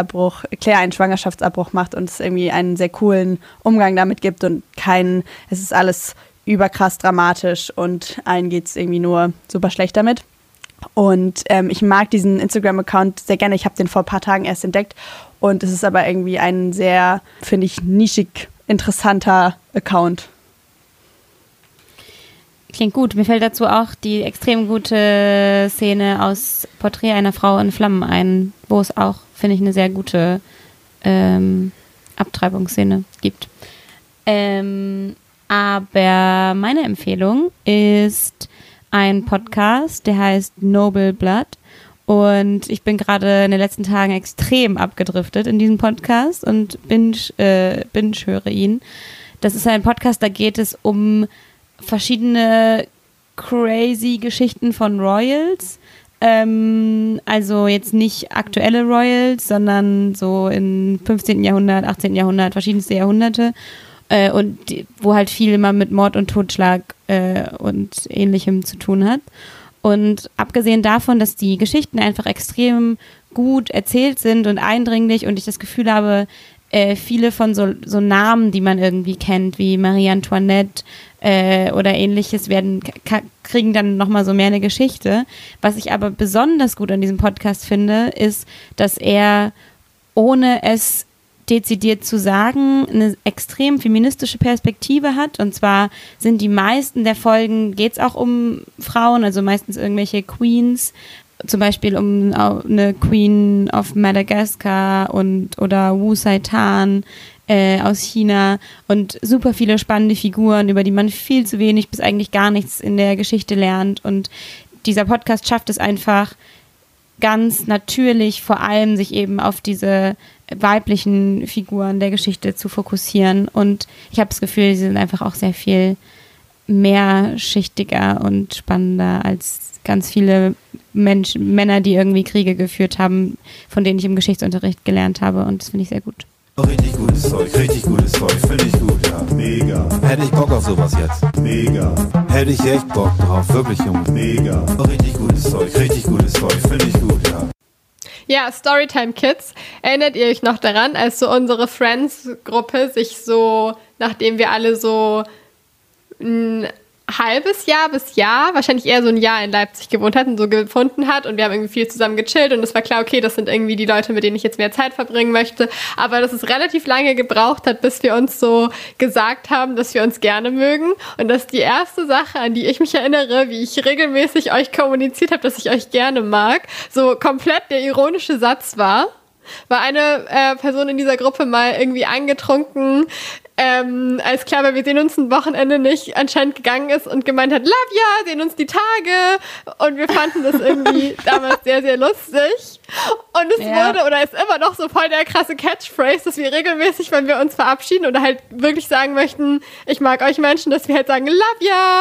Schwangerschaftsabbruch macht und es irgendwie einen sehr coolen Umgang damit gibt und es ist alles überkrass dramatisch und allen geht es irgendwie nur super schlecht damit. Und ich mag diesen Instagram-Account sehr gerne. Ich habe den vor ein paar Tagen erst entdeckt und es ist aber irgendwie ein sehr, finde ich, nischig interessanter Account. Klingt gut. Mir fällt dazu auch die extrem gute Szene aus Porträt einer Frau in Flammen ein, wo es auch, finde ich, eine sehr gute Abtreibungsszene gibt. Aber meine Empfehlung ist ein Podcast, der heißt Noble Blood und ich bin gerade in den letzten Tagen extrem abgedriftet in diesem Podcast und binge höre ihn. Das ist ein Podcast, da geht es um verschiedene crazy Geschichten von Royals, also jetzt nicht aktuelle Royals, sondern so im 15. Jahrhundert, 18. Jahrhundert, verschiedenste Jahrhunderte. Und wo halt viel immer mit Mord und Totschlag und Ähnlichem zu tun hat. Und abgesehen davon, dass die Geschichten einfach extrem gut erzählt sind und eindringlich und ich das Gefühl habe, viele von so Namen, die man irgendwie kennt, wie Marie Antoinette oder Ähnliches, kriegen dann nochmal so mehr eine Geschichte. Was ich aber besonders gut an diesem Podcast finde, ist, dass er, ohne es dezidiert zu sagen, eine extrem feministische Perspektive hat. Und zwar sind die meisten der Folgen, geht es auch um Frauen, also meistens irgendwelche Queens, zum Beispiel um eine Queen of Madagascar oder Wu Saitan aus China und super viele spannende Figuren, über die man viel zu wenig bis eigentlich gar nichts in der Geschichte lernt. Und dieser Podcast schafft es einfach ganz natürlich, vor allem sich eben auf diese weiblichen Figuren der Geschichte zu fokussieren. Und ich habe das Gefühl, sie sind einfach auch sehr viel mehrschichtiger und spannender als ganz viele Männer, die irgendwie Kriege geführt haben, von denen ich im Geschichtsunterricht gelernt habe. Und das finde ich sehr gut. Richtig gutes Zeug, finde ich gut, ja, mega. Hätte ich Bock auf sowas jetzt, mega. Hätte ich echt Bock drauf, wirklich, Junge, mega. Richtig gutes Zeug, finde ich gut, ja. Ja, Storytime Kids. Erinnert ihr euch noch daran, als so unsere Friends-Gruppe sich so, nachdem wir alle so halbes Jahr bis Jahr, wahrscheinlich eher so ein Jahr in Leipzig gewohnt hat und so gefunden hat und wir haben irgendwie viel zusammen gechillt und es war klar, okay, das sind irgendwie die Leute, mit denen ich jetzt mehr Zeit verbringen möchte, aber dass es relativ lange gebraucht hat, bis wir uns so gesagt haben, dass wir uns gerne mögen und dass die erste Sache, an die ich mich erinnere, wie ich regelmäßig euch kommuniziert habe, dass ich euch gerne mag, so komplett der ironische Satz war eine Person in dieser Gruppe mal irgendwie angetrunken, als klar, weil wir sehen uns ein Wochenende nicht, anscheinend gegangen ist und gemeint hat, Lavia, sehen uns die Tage. Und wir fanden das irgendwie damals sehr, sehr lustig. Und es wurde oder ist immer noch so voll der krasse Catchphrase, dass wir regelmäßig, wenn wir uns verabschieden oder halt wirklich sagen möchten, ich mag euch Menschen, dass wir halt sagen, Lavia.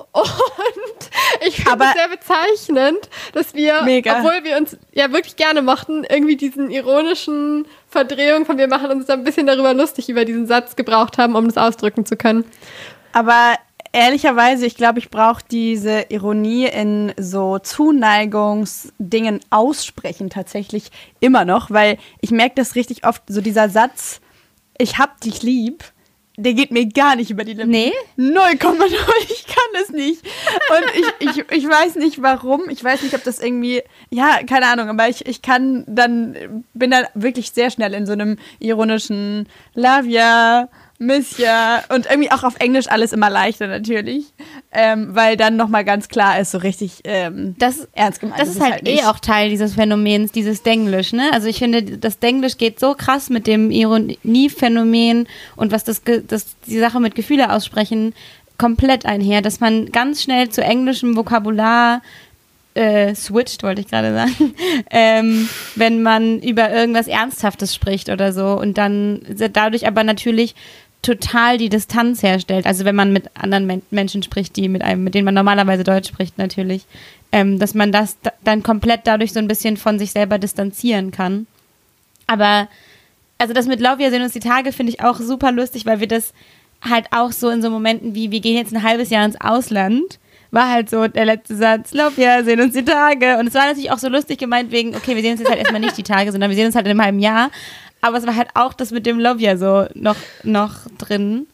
Und ich finde es sehr bezeichnend, dass wir, obwohl wir uns ja wirklich gerne mochten, irgendwie diesen ironischen Verdrehung von wir machen uns ein bisschen darüber lustig über diesen Satz gebraucht haben, um das ausdrücken zu können. Aber ehrlicherweise, ich glaube, ich brauche diese Ironie in so Zuneigungsdingen aussprechen tatsächlich immer noch, weil ich merke das richtig oft, so dieser Satz, ich hab dich lieb, der geht mir gar nicht über die Lippen. Nee? 0,0, ich kann es nicht. Und ich weiß nicht warum, ich weiß nicht, ob das irgendwie, ja, keine Ahnung, aber ich bin dann wirklich sehr schnell in so einem ironischen Lavia, Missja und irgendwie auch auf Englisch alles immer leichter natürlich, weil dann nochmal ganz klar ist, so richtig ernst gemeint. Das ist halt auch Teil dieses Phänomens, dieses Denglisch, ne? Also ich finde, das Denglisch geht so krass mit dem Ironiephänomen und was die Sache mit Gefühle aussprechen komplett einher, dass man ganz schnell zu englischem Vokabular switcht, wollte ich gerade sagen, wenn man über irgendwas Ernsthaftes spricht oder so und dann dadurch aber natürlich total die Distanz herstellt. Also wenn man mit anderen Menschen spricht, mit denen man normalerweise Deutsch spricht natürlich, dass man das dann komplett dadurch so ein bisschen von sich selber distanzieren kann. Aber also das mit Lauf, wir sehen uns die Tage, finde ich auch super lustig, weil wir das halt auch so in so Momenten wie, wir gehen jetzt ein halbes Jahr ins Ausland, war halt so der letzte Satz, Lauf, wir sehen uns die Tage. Und es war natürlich auch so lustig gemeint wegen, okay, wir sehen uns jetzt halt erstmal nicht die Tage, sondern wir sehen uns halt in einem halben Jahr. Aber es war halt auch das mit dem Love ja so noch drin.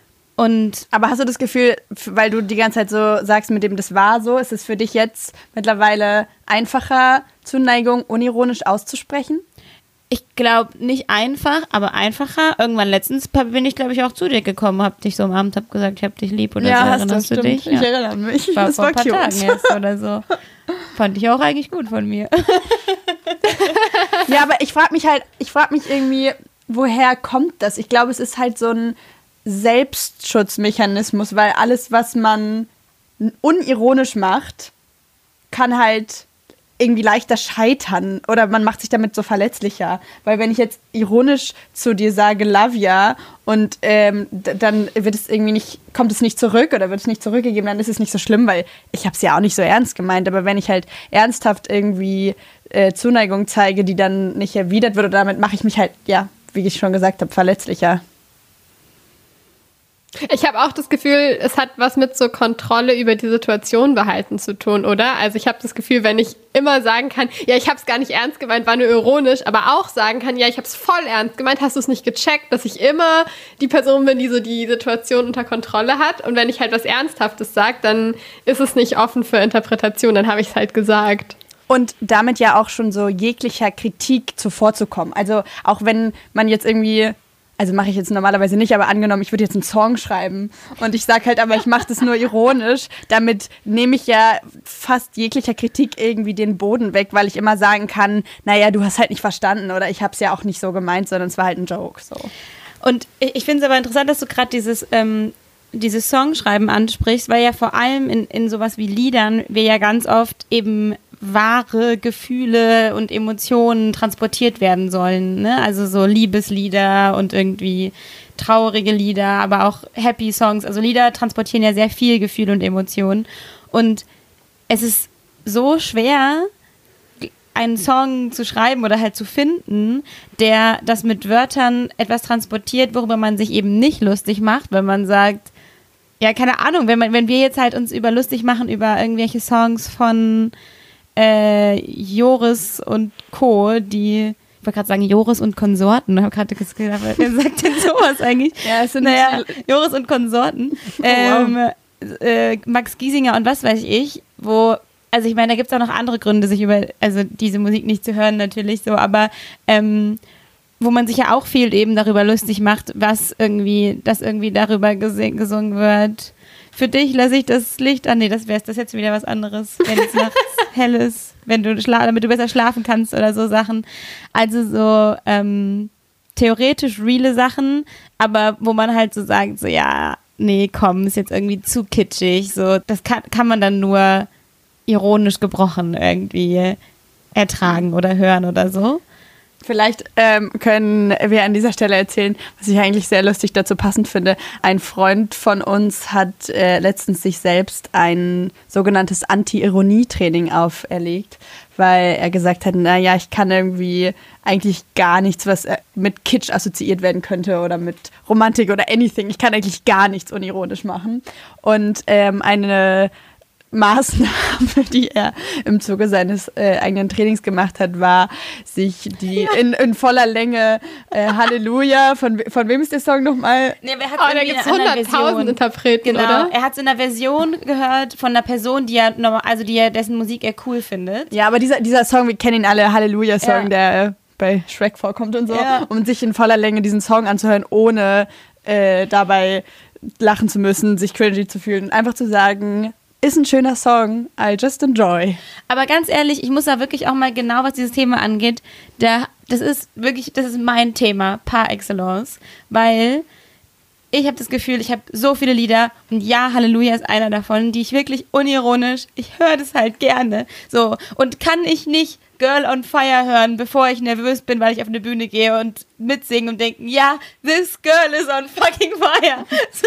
Aber hast du das Gefühl, weil du die ganze Zeit so sagst, mit dem das war so, ist es für dich jetzt mittlerweile einfacher, Zuneigung unironisch auszusprechen? Ich glaube, nicht einfach, aber einfacher. Irgendwann letztens bin ich, glaube ich, auch zu dir gekommen, hab dich so umarmt, hab gesagt, ich hab dich lieb oder so. Erinnerst du dich? Ich erinnere mich. Das war vor ein paar Tagen erst oder so. Fand ich auch eigentlich gut von mir. Ja, aber ich frage mich irgendwie, woher kommt das? Ich glaube, es ist halt so ein Selbstschutzmechanismus, weil alles, was man unironisch macht, kann halt irgendwie leichter scheitern oder man macht sich damit so verletzlicher. Weil wenn ich jetzt ironisch zu dir sage, Lavia, und dann kommt es nicht zurück oder wird es nicht zurückgegeben, dann ist es nicht so schlimm, weil ich habe es ja auch nicht so ernst gemeint. Aber wenn ich halt ernsthaft irgendwie Zuneigung zeige, die dann nicht erwidert wird, oder damit mache ich mich halt, ja, wie ich schon gesagt habe, verletzlicher. Ich habe auch das Gefühl, es hat was mit so Kontrolle über die Situation behalten zu tun, oder? Also ich habe das Gefühl, wenn ich immer sagen kann, ja, ich habe es gar nicht ernst gemeint, war nur ironisch, aber auch sagen kann, ja, ich habe es voll ernst gemeint, hast du es nicht gecheckt, dass ich immer die Person bin, die so die Situation unter Kontrolle hat. Und wenn ich halt was Ernsthaftes sage, dann ist es nicht offen für Interpretation, dann habe ich es halt gesagt. Und damit ja auch schon so jeglicher Kritik zuvorzukommen. Also auch wenn man jetzt irgendwie, also mache ich jetzt normalerweise nicht, aber angenommen, ich würde jetzt einen Song schreiben und ich sage halt, aber ich mache das nur ironisch, damit nehme ich ja fast jeglicher Kritik irgendwie den Boden weg, weil ich immer sagen kann, naja, du hast halt nicht verstanden oder ich habe es ja auch nicht so gemeint, sondern es war halt ein Joke. So. Und ich finde es aber interessant, dass du gerade dieses Songschreiben ansprichst, weil ja vor allem in sowas wie Liedern wir ja ganz oft eben wahre Gefühle und Emotionen transportiert werden sollen, ne? Also so Liebeslieder und irgendwie traurige Lieder, aber auch Happy Songs. Also Lieder transportieren ja sehr viel Gefühl und Emotionen. Und es ist so schwer, einen Song zu schreiben oder halt zu finden, der das mit Wörtern etwas transportiert, worüber man sich eben nicht lustig macht, wenn man sagt, ja, keine Ahnung, wenn wir jetzt halt uns lustig machen über irgendwelche Songs von Joris und Co., ich wollte gerade sagen Joris und Konsorten, ich habe gerade gedacht, wer sagt denn sowas eigentlich? Ja, es sind Joris und Konsorten. Wow. Max Giesinger und was weiß ich, wo, also ich meine, da gibt es auch noch andere Gründe, sich diese Musik nicht zu hören natürlich so, aber wo man sich ja auch viel eben darüber lustig macht, dass irgendwie darüber gesungen wird. Für dich lasse ich das Licht an. Nee, das wäre das jetzt wieder was anderes, wenn es nachts hell ist, damit du besser schlafen kannst oder so Sachen. Also so theoretisch reale Sachen, aber wo man halt so sagt, so ja, nee, komm, ist jetzt irgendwie zu kitschig. So, das kann man dann nur ironisch gebrochen irgendwie ertragen oder hören oder so. Vielleicht können wir an dieser Stelle erzählen, was ich eigentlich sehr lustig dazu passend finde. Ein Freund von uns hat letztens sich selbst ein sogenanntes Anti-Ironie-Training auferlegt, weil er gesagt hat, naja, ich kann irgendwie eigentlich gar nichts, was mit Kitsch assoziiert werden könnte oder mit Romantik oder anything. Ich kann eigentlich gar nichts unironisch machen. Und eine Maßnahme, die er im Zuge seines eigenen Trainings gemacht hat, war, sich die in voller Länge Halleluja, von wem ist der Song nochmal? Nee, da gibt es 100.000 Interpreten, genau, oder? Er hat es in einer Version gehört von einer Person, dessen Musik er cool findet. Ja, aber dieser Song, wir kennen ihn alle, Halleluja-Song, der bei Shrek vorkommt und so, um sich in voller Länge diesen Song anzuhören, ohne dabei lachen zu müssen, sich cringy zu fühlen, einfach zu sagen, ist ein schöner Song, I just enjoy. Aber ganz ehrlich, ich muss da wirklich auch mal genau, was dieses Thema angeht, das ist mein Thema par excellence, weil ich habe das Gefühl, ich habe so viele Lieder und ja, Halleluja ist einer davon, die ich wirklich unironisch, ich höre das halt gerne, so, und kann ich nicht Girl on Fire hören, bevor ich nervös bin, weil ich auf eine Bühne gehe und mitsingen und denken, ja, this girl is on fucking fire. So,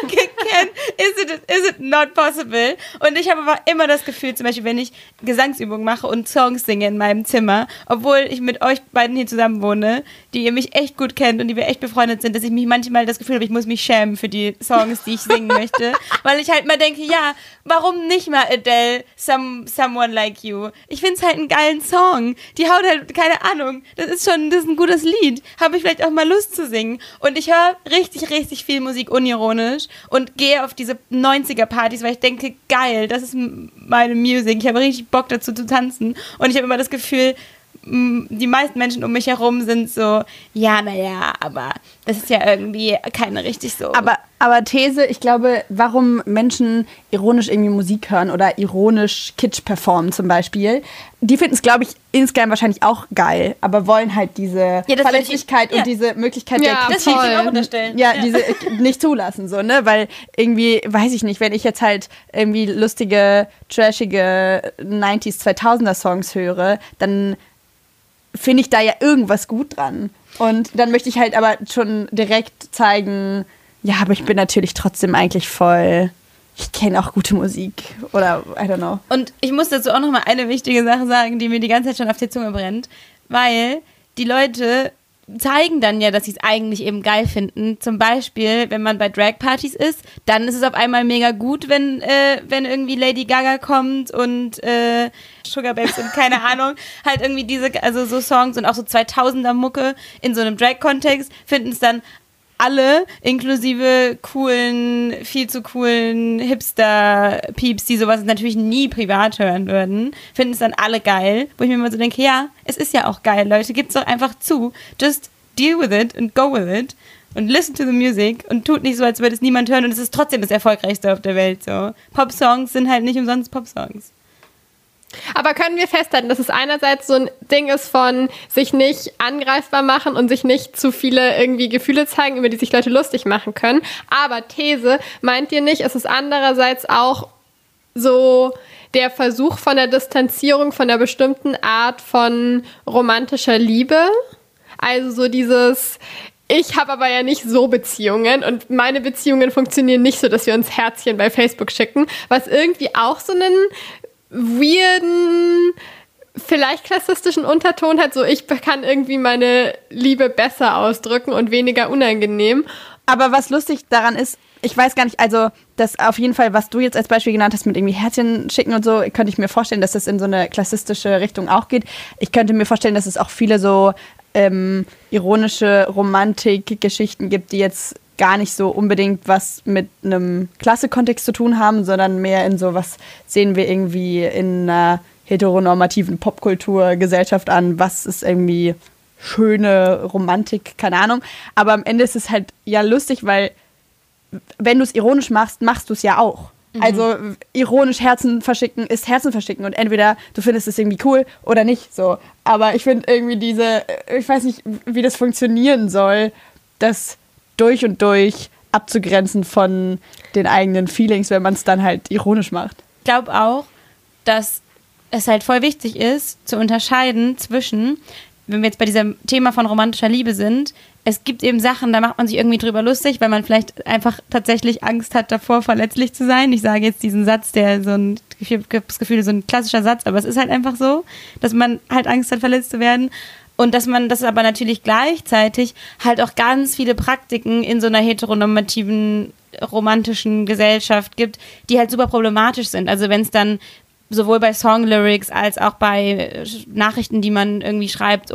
is it not possible? Und ich habe aber immer das Gefühl, zum Beispiel, wenn ich Gesangsübungen mache und Songs singe in meinem Zimmer, obwohl ich mit euch beiden hier zusammen wohne, die ihr mich echt gut kennt und die wir echt befreundet sind, dass ich mich manchmal das Gefühl habe, ich muss mich schämen für die Songs, die ich singen möchte, weil ich halt mal denke, ja, warum nicht mal Adele, Someone Like You? Ich finde es halt einen geilen Song. Die haut halt, keine Ahnung, das ist ein gutes Lied. Habe ich vielleicht auch mal Lust zu singen. Und ich höre richtig, richtig viel Musik unironisch und gehe auf diese 90er-Partys, weil ich denke, geil, das ist meine Musik. Ich habe richtig Bock dazu zu tanzen. Und ich habe immer das Gefühl, die meisten Menschen um mich herum sind so, ja, naja, aber das ist ja irgendwie keine richtig so. Aber These, ich glaube, warum Menschen ironisch irgendwie Musik hören oder ironisch Kitsch performen zum Beispiel, die finden es, glaube ich, insgeheim wahrscheinlich auch geil, aber wollen halt diese Verletzlichkeit und diese Möglichkeit der Kritik, das will ich auch unterstellen. diese nicht zulassen, so, ne, weil irgendwie, weiß ich nicht, wenn ich jetzt halt irgendwie lustige, trashige 90s, 2000er Songs höre, dann finde ich da ja irgendwas gut dran. Und dann möchte ich halt aber schon direkt zeigen, ja, aber ich bin natürlich trotzdem eigentlich ich kenne auch gute Musik oder I don't know. Und ich muss dazu auch noch mal eine wichtige Sache sagen, die mir die ganze Zeit schon auf die Zunge brennt, weil die Leute zeigen dann ja, dass sie es eigentlich eben geil finden. Zum Beispiel, wenn man bei Drag-Partys ist, dann ist es auf einmal mega gut, wenn irgendwie Lady Gaga kommt und Sugar Babes und keine Ahnung, halt irgendwie so Songs und auch so 2000er-Mucke in so einem Drag-Kontext finden es dann alle, inklusive viel zu coolen Hipster-Pieps, die sowas natürlich nie privat hören würden, finden es dann alle geil, wo ich mir immer so denke, ja, es ist ja auch geil, Leute, gibt's doch einfach zu. Just deal with it and go with it und listen to the music und tut nicht so, als würde es niemand hören und es ist trotzdem das Erfolgreichste auf der Welt. So. Pop-Songs sind halt nicht umsonst Pop-Songs. Aber können wir festhalten, dass es einerseits so ein Ding ist von sich nicht angreifbar machen und sich nicht zu viele irgendwie Gefühle zeigen, über die sich Leute lustig machen können. Aber These, meint ihr nicht, es ist andererseits auch so der Versuch von der Distanzierung von einer bestimmten Art von romantischer Liebe? Also so dieses, ich habe aber ja nicht so Beziehungen und meine Beziehungen funktionieren nicht so, dass wir uns Herzchen bei Facebook schicken, was irgendwie auch so einen weirden, vielleicht klassistischen Unterton hat, so ich kann irgendwie meine Liebe besser ausdrücken und weniger unangenehm. Aber was lustig daran ist, ich weiß gar nicht, also das auf jeden Fall, was du jetzt als Beispiel genannt hast mit irgendwie Herzchen schicken und so, könnte ich mir vorstellen, dass das in so eine klassistische Richtung auch geht. Ich könnte mir vorstellen, dass es auch viele so ironische Romantik-Geschichten gibt, die jetzt gar nicht so unbedingt was mit einem Klasse-Kontext zu tun haben, sondern mehr in so, was sehen wir irgendwie in einer heteronormativen Popkultur-Gesellschaft an, was ist irgendwie schöne Romantik, keine Ahnung. Aber am Ende ist es halt ja lustig, weil wenn du es ironisch machst, machst du es ja auch. Also ironisch Herzen verschicken ist Herzen verschicken und entweder du findest es irgendwie cool oder nicht so. Aber ich finde irgendwie ich weiß nicht, wie das funktionieren soll, das durch und durch abzugrenzen von den eigenen Feelings, wenn man es dann halt ironisch macht. Ich glaube auch, dass es halt voll wichtig ist, zu unterscheiden zwischen, wenn wir jetzt bei diesem Thema von romantischer Liebe sind, es gibt eben Sachen, da macht man sich irgendwie drüber lustig, weil man vielleicht einfach tatsächlich Angst hat davor, verletzlich zu sein. Ich sage jetzt diesen Satz, der ich habe das Gefühl, so ein klassischer Satz, aber es ist halt einfach so, dass man halt Angst hat, verletzt zu werden. Und dass es aber natürlich gleichzeitig halt auch ganz viele Praktiken in so einer heteronormativen, romantischen Gesellschaft gibt, die halt super problematisch sind. Also wenn es dann sowohl bei Songlyrics als auch bei Nachrichten, die man irgendwie schreibt,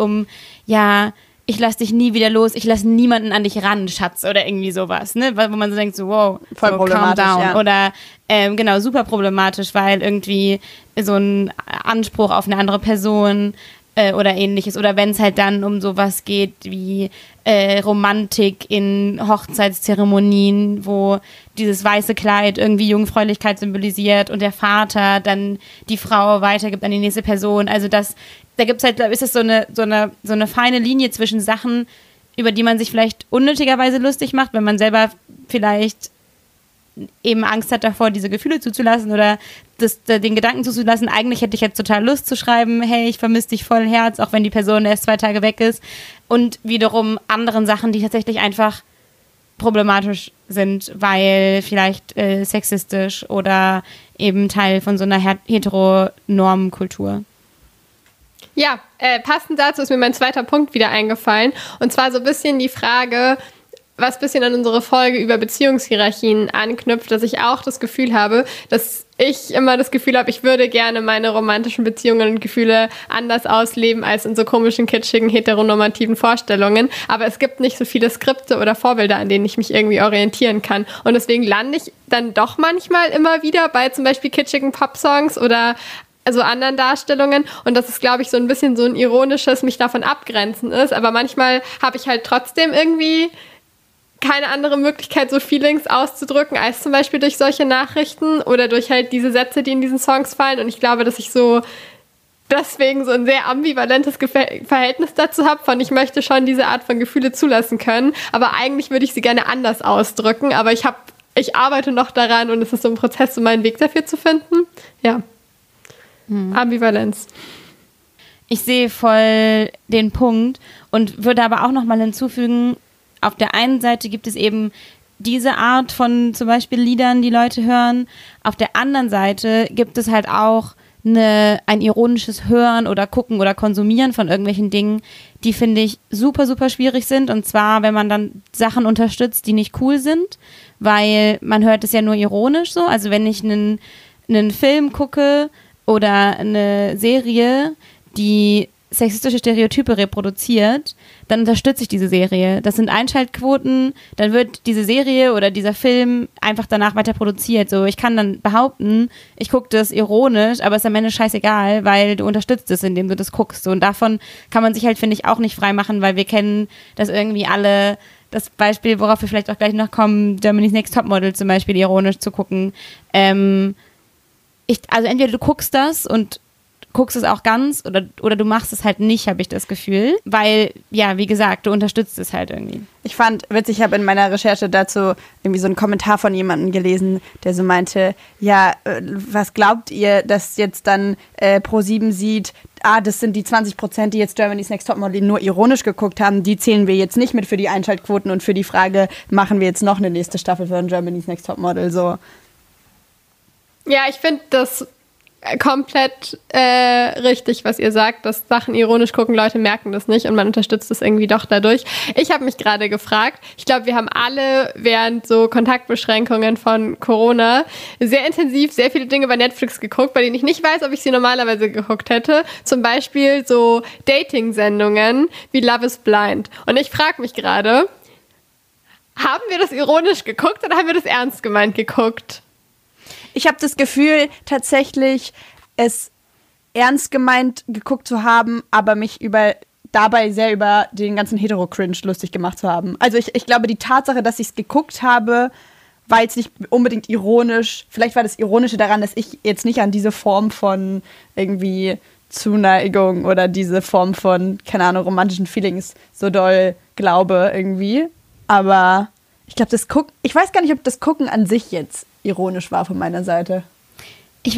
ich lass dich nie wieder los, ich lass niemanden an dich ran, Schatz, oder irgendwie sowas, ne? Wo man so denkt, so wow, voll problematisch, calm down. ja. Oder genau, super problematisch, weil irgendwie so ein Anspruch auf eine andere Person oder ähnliches. Oder wenn es halt dann um sowas geht wie Romantik in Hochzeitszeremonien, wo dieses weiße Kleid irgendwie Jungfräulichkeit symbolisiert und der Vater dann die Frau weitergibt an die nächste Person. Also da gibt's halt, ist es so eine feine Linie zwischen Sachen, über die man sich vielleicht unnötigerweise lustig macht, wenn man selber vielleicht eben Angst hat davor, diese Gefühle zuzulassen oder den Gedanken zuzulassen, eigentlich hätte ich jetzt total Lust zu schreiben, hey, ich vermisse dich voll Herz, auch wenn die Person erst 2 Tage weg ist. Und wiederum anderen Sachen, die tatsächlich einfach problematisch sind, weil vielleicht sexistisch oder eben Teil von so einer Heteronormenkultur. Ja, passend dazu ist mir mein zweiter Punkt wieder eingefallen. Und zwar so ein bisschen die Frage, was ein bisschen an unsere Folge über Beziehungshierarchien anknüpft, dass ich auch das Gefühl habe, dass ich immer das Gefühl habe, ich würde gerne meine romantischen Beziehungen und Gefühle anders ausleben als in so komischen, kitschigen, heteronormativen Vorstellungen. Aber es gibt nicht so viele Skripte oder Vorbilder, an denen ich mich irgendwie orientieren kann. Und deswegen lande ich dann doch manchmal immer wieder bei zum Beispiel kitschigen Popsongs oder also anderen Darstellungen und das ist, glaube ich, so ein bisschen so ein ironisches mich davon abgrenzen ist, aber manchmal habe ich halt trotzdem irgendwie keine andere Möglichkeit, so Feelings auszudrücken, als zum Beispiel durch solche Nachrichten oder durch halt diese Sätze, die in diesen Songs fallen und ich glaube, dass ich so deswegen so ein sehr ambivalentes Verhältnis dazu habe, von ich möchte schon diese Art von Gefühle zulassen können, aber eigentlich würde ich sie gerne anders ausdrücken, aber ich arbeite noch daran und es ist so ein Prozess, so meinen Weg dafür zu finden. Ja. Ambivalenz. Ich sehe voll den Punkt und würde aber auch nochmal hinzufügen, auf der einen Seite gibt es eben diese Art von zum Beispiel Liedern, die Leute hören. Auf der anderen Seite gibt es halt auch ein ironisches Hören oder Gucken oder Konsumieren von irgendwelchen Dingen, die, finde ich, super, super schwierig sind. Und zwar, wenn man dann Sachen unterstützt, die nicht cool sind, weil man hört es ja nur ironisch so. Also wenn ich einen Film gucke oder eine Serie, die sexistische Stereotype reproduziert, dann unterstütze ich diese Serie. Das sind Einschaltquoten, dann wird diese Serie oder dieser Film einfach danach weiter produziert. So, ich kann dann behaupten, ich gucke das ironisch, aber es ist am Ende scheißegal, weil du unterstützt es, indem du das guckst. So, und davon kann man sich halt, finde ich, auch nicht freimachen, weil wir kennen das irgendwie alle, das Beispiel, worauf wir vielleicht auch gleich noch kommen, Germany's Next Topmodel zum Beispiel ironisch zu gucken. Also entweder du guckst das und guckst es auch ganz oder du machst es halt nicht, habe ich das Gefühl. Weil, ja, wie gesagt, du unterstützt es halt irgendwie. Ich fand witzig, ich habe in meiner Recherche dazu irgendwie so einen Kommentar von jemandem gelesen, der so meinte, ja, was glaubt ihr, dass jetzt dann Pro7 sieht, das sind die 20%, die jetzt Germany's Next Topmodel nur ironisch geguckt haben, die zählen wir jetzt nicht mit für die Einschaltquoten und für die Frage, machen wir jetzt noch eine nächste Staffel von Germany's Next Topmodel, so. Ja, ich finde das komplett richtig, was ihr sagt, dass Sachen ironisch gucken, Leute merken das nicht und man unterstützt das irgendwie doch dadurch. Ich habe mich gerade gefragt, ich glaube, wir haben alle während so Kontaktbeschränkungen von Corona sehr intensiv sehr viele Dinge bei Netflix geguckt, bei denen ich nicht weiß, ob ich sie normalerweise geguckt hätte. Zum Beispiel so Dating-Sendungen wie Love is Blind. Und ich frage mich gerade, haben wir das ironisch geguckt oder haben wir das ernst gemeint geguckt? Ich habe das Gefühl, tatsächlich es ernst gemeint geguckt zu haben, aber mich dabei sehr über den ganzen Hetero-Cringe lustig gemacht zu haben. Also ich glaube, die Tatsache, dass ich es geguckt habe, war jetzt nicht unbedingt ironisch. Vielleicht war das Ironische daran, dass ich jetzt nicht an diese Form von irgendwie Zuneigung oder diese Form von, keine Ahnung, romantischen Feelings so doll glaube irgendwie. Aber ich glaube, ich weiß gar nicht, ob das Gucken an sich jetzt ironisch war von meiner Seite. Ich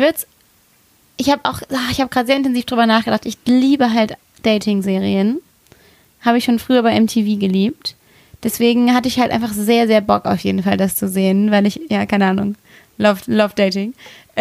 habe gerade sehr intensiv drüber nachgedacht. Ich liebe halt Dating-Serien. Habe ich schon früher bei MTV geliebt. Deswegen hatte ich halt einfach sehr, sehr Bock auf jeden Fall, das zu sehen, weil ich, ja, keine Ahnung, love Dating.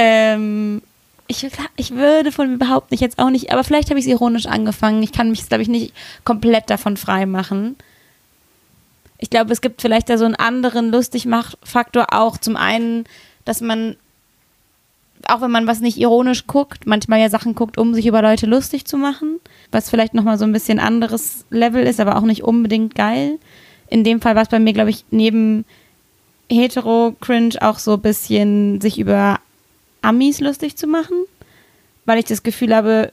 Ich würde von mir behaupten, ich jetzt auch nicht, aber vielleicht habe ich es ironisch angefangen. Ich kann mich, glaube ich, nicht komplett davon frei machen. Ich glaube, es gibt vielleicht da so einen anderen Lustigmach-Faktor auch. Zum einen, dass man, auch wenn man was nicht ironisch guckt, manchmal ja Sachen guckt, um sich über Leute lustig zu machen, was vielleicht nochmal so ein bisschen anderes Level ist, aber auch nicht unbedingt geil. In dem Fall war es bei mir, glaube ich, neben Hetero-Cringe auch so ein bisschen sich über Amis lustig zu machen, weil ich das Gefühl habe,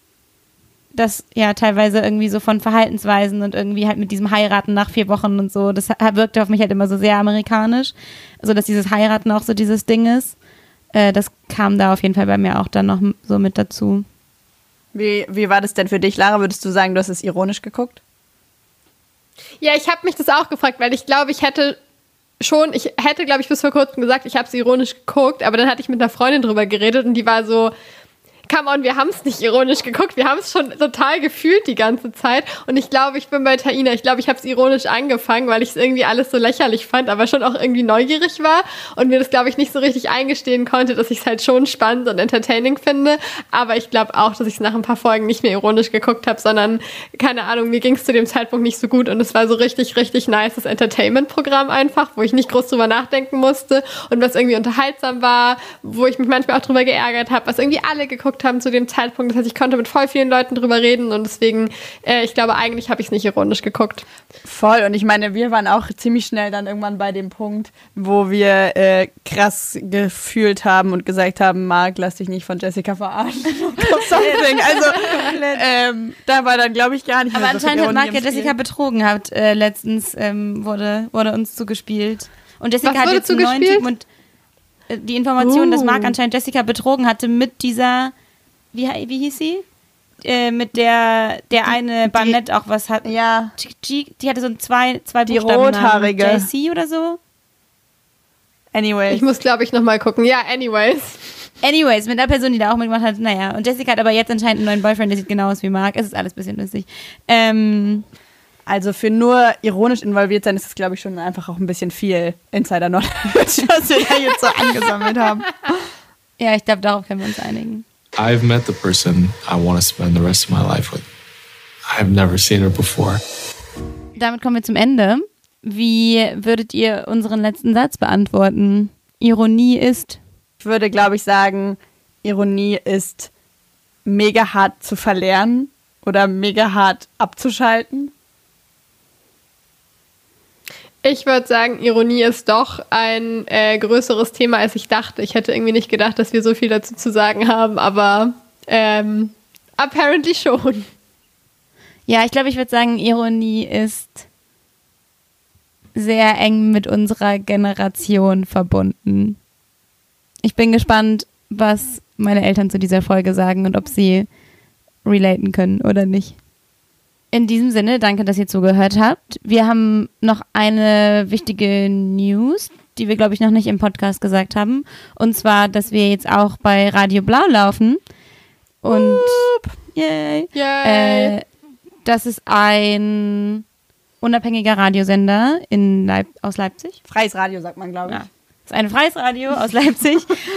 dass ja teilweise irgendwie so von Verhaltensweisen und irgendwie halt mit diesem Heiraten nach 4 Wochen und so, das wirkte auf mich halt immer so sehr amerikanisch, also dass dieses Heiraten auch so dieses Ding ist. Das kam da auf jeden Fall bei mir auch dann noch so mit dazu. Wie war das denn für dich, Lara? Würdest du sagen, du hast es ironisch geguckt? Ja, ich habe mich das auch gefragt, weil ich glaube, ich hätte, glaube ich, bis vor kurzem gesagt, ich habe es ironisch geguckt, aber dann hatte ich mit einer Freundin drüber geredet und die war so, come on, wir haben es nicht ironisch geguckt, wir haben es schon total gefühlt die ganze Zeit und ich glaube, ich bin bei Taina, ich glaube, ich habe es ironisch angefangen, weil ich es irgendwie alles so lächerlich fand, aber schon auch irgendwie neugierig war und mir das, glaube ich, nicht so richtig eingestehen konnte, dass ich es halt schon spannend und entertaining finde, aber ich glaube auch, dass ich es nach ein paar Folgen nicht mehr ironisch geguckt habe, sondern, keine Ahnung, mir ging es zu dem Zeitpunkt nicht so gut und es war so richtig, richtig nices Entertainment-Programm einfach, wo ich nicht groß drüber nachdenken musste und was irgendwie unterhaltsam war, wo ich mich manchmal auch drüber geärgert habe, was irgendwie alle geguckt haben zu dem Zeitpunkt. Das heißt, ich konnte mit voll vielen Leuten drüber reden und deswegen, ich glaube, eigentlich habe ich es nicht ironisch geguckt. Voll, und ich meine, wir waren auch ziemlich schnell dann irgendwann bei dem Punkt, wo wir krass gefühlt haben und gesagt haben, Marc, lass dich nicht von Jessica verarschen. Also, da war dann, glaube ich, gar nicht mehr aber so anscheinend hat Marc ja Jessica betrogen, letztens wurde uns zugespielt. Und Jessica hat jetzt einen neuen Typen und die Information, dass Marc anscheinend Jessica betrogen hatte mit dieser, wie hieß sie? Mit der eine Barnett auch was hat. Ja. Die hatte so zwei die rothaarige. JC oder so. Anyways. Ich muss, glaube ich, nochmal gucken. Ja, anyways, mit der Person, die da auch mitgemacht hat. Naja, und Jessica hat aber jetzt anscheinend einen neuen Boyfriend, der sieht genau aus wie Marc. Es ist alles ein bisschen lustig. Also für nur ironisch involviert sein ist es, glaube ich, schon einfach auch ein bisschen viel Insider-Knowledge, was wir da jetzt so angesammelt haben. Ja, ich glaube, darauf können wir uns einigen. I've met the person I want to spend the rest of my life with. I've never seen her before. Damit kommen wir zum Ende. Wie würdet ihr unseren letzten Satz beantworten? Ironie ist? Ich würde, glaube ich, sagen, Ironie ist mega hart zu verlernen oder mega hart abzuschalten. Ich würde sagen, Ironie ist doch ein größeres Thema, als ich dachte. Ich hätte irgendwie nicht gedacht, dass wir so viel dazu zu sagen haben, aber apparently schon. Ja, ich glaube, ich würde sagen, Ironie ist sehr eng mit unserer Generation verbunden. Ich bin gespannt, was meine Eltern zu dieser Folge sagen und ob sie relaten können oder nicht. In diesem Sinne, danke, dass ihr zugehört habt. Wir haben noch eine wichtige News, die wir, glaube ich, noch nicht im Podcast gesagt haben. Und zwar, dass wir jetzt auch bei Radio Blau laufen. Und yay. Das ist ein unabhängiger Radiosender aus Leipzig. Freies Radio, sagt man, glaube ich. Ja. Das ist ein freies Radio aus Leipzig.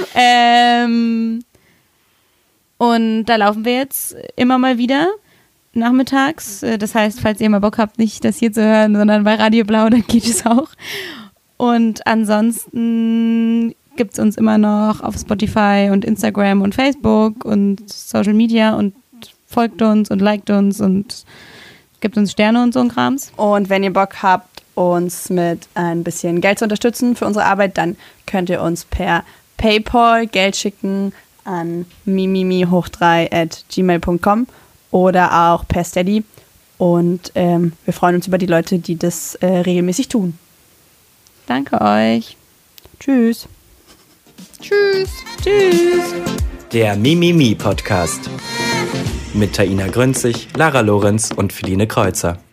Und da laufen wir jetzt immer mal wieder nachmittags. Das heißt, falls ihr mal Bock habt, nicht das hier zu hören, sondern bei Radio Blau, dann geht es auch. Und ansonsten gibt es uns immer noch auf Spotify und Instagram und Facebook und Social Media und folgt uns und liked uns und gibt uns Sterne und so ein Krams. Und wenn ihr Bock habt uns mit ein bisschen Geld zu unterstützen für unsere Arbeit, dann könnt ihr uns per PayPal Geld schicken an mimimi3@gmail.com oder auch per Steady. Und wir freuen uns über die Leute, die das regelmäßig tun. Danke euch. Tschüss. Tschüss. Tschüss. Der Mimimi Podcast mit Taina Grünzig, Lara Lorenz und Feline Kreuzer.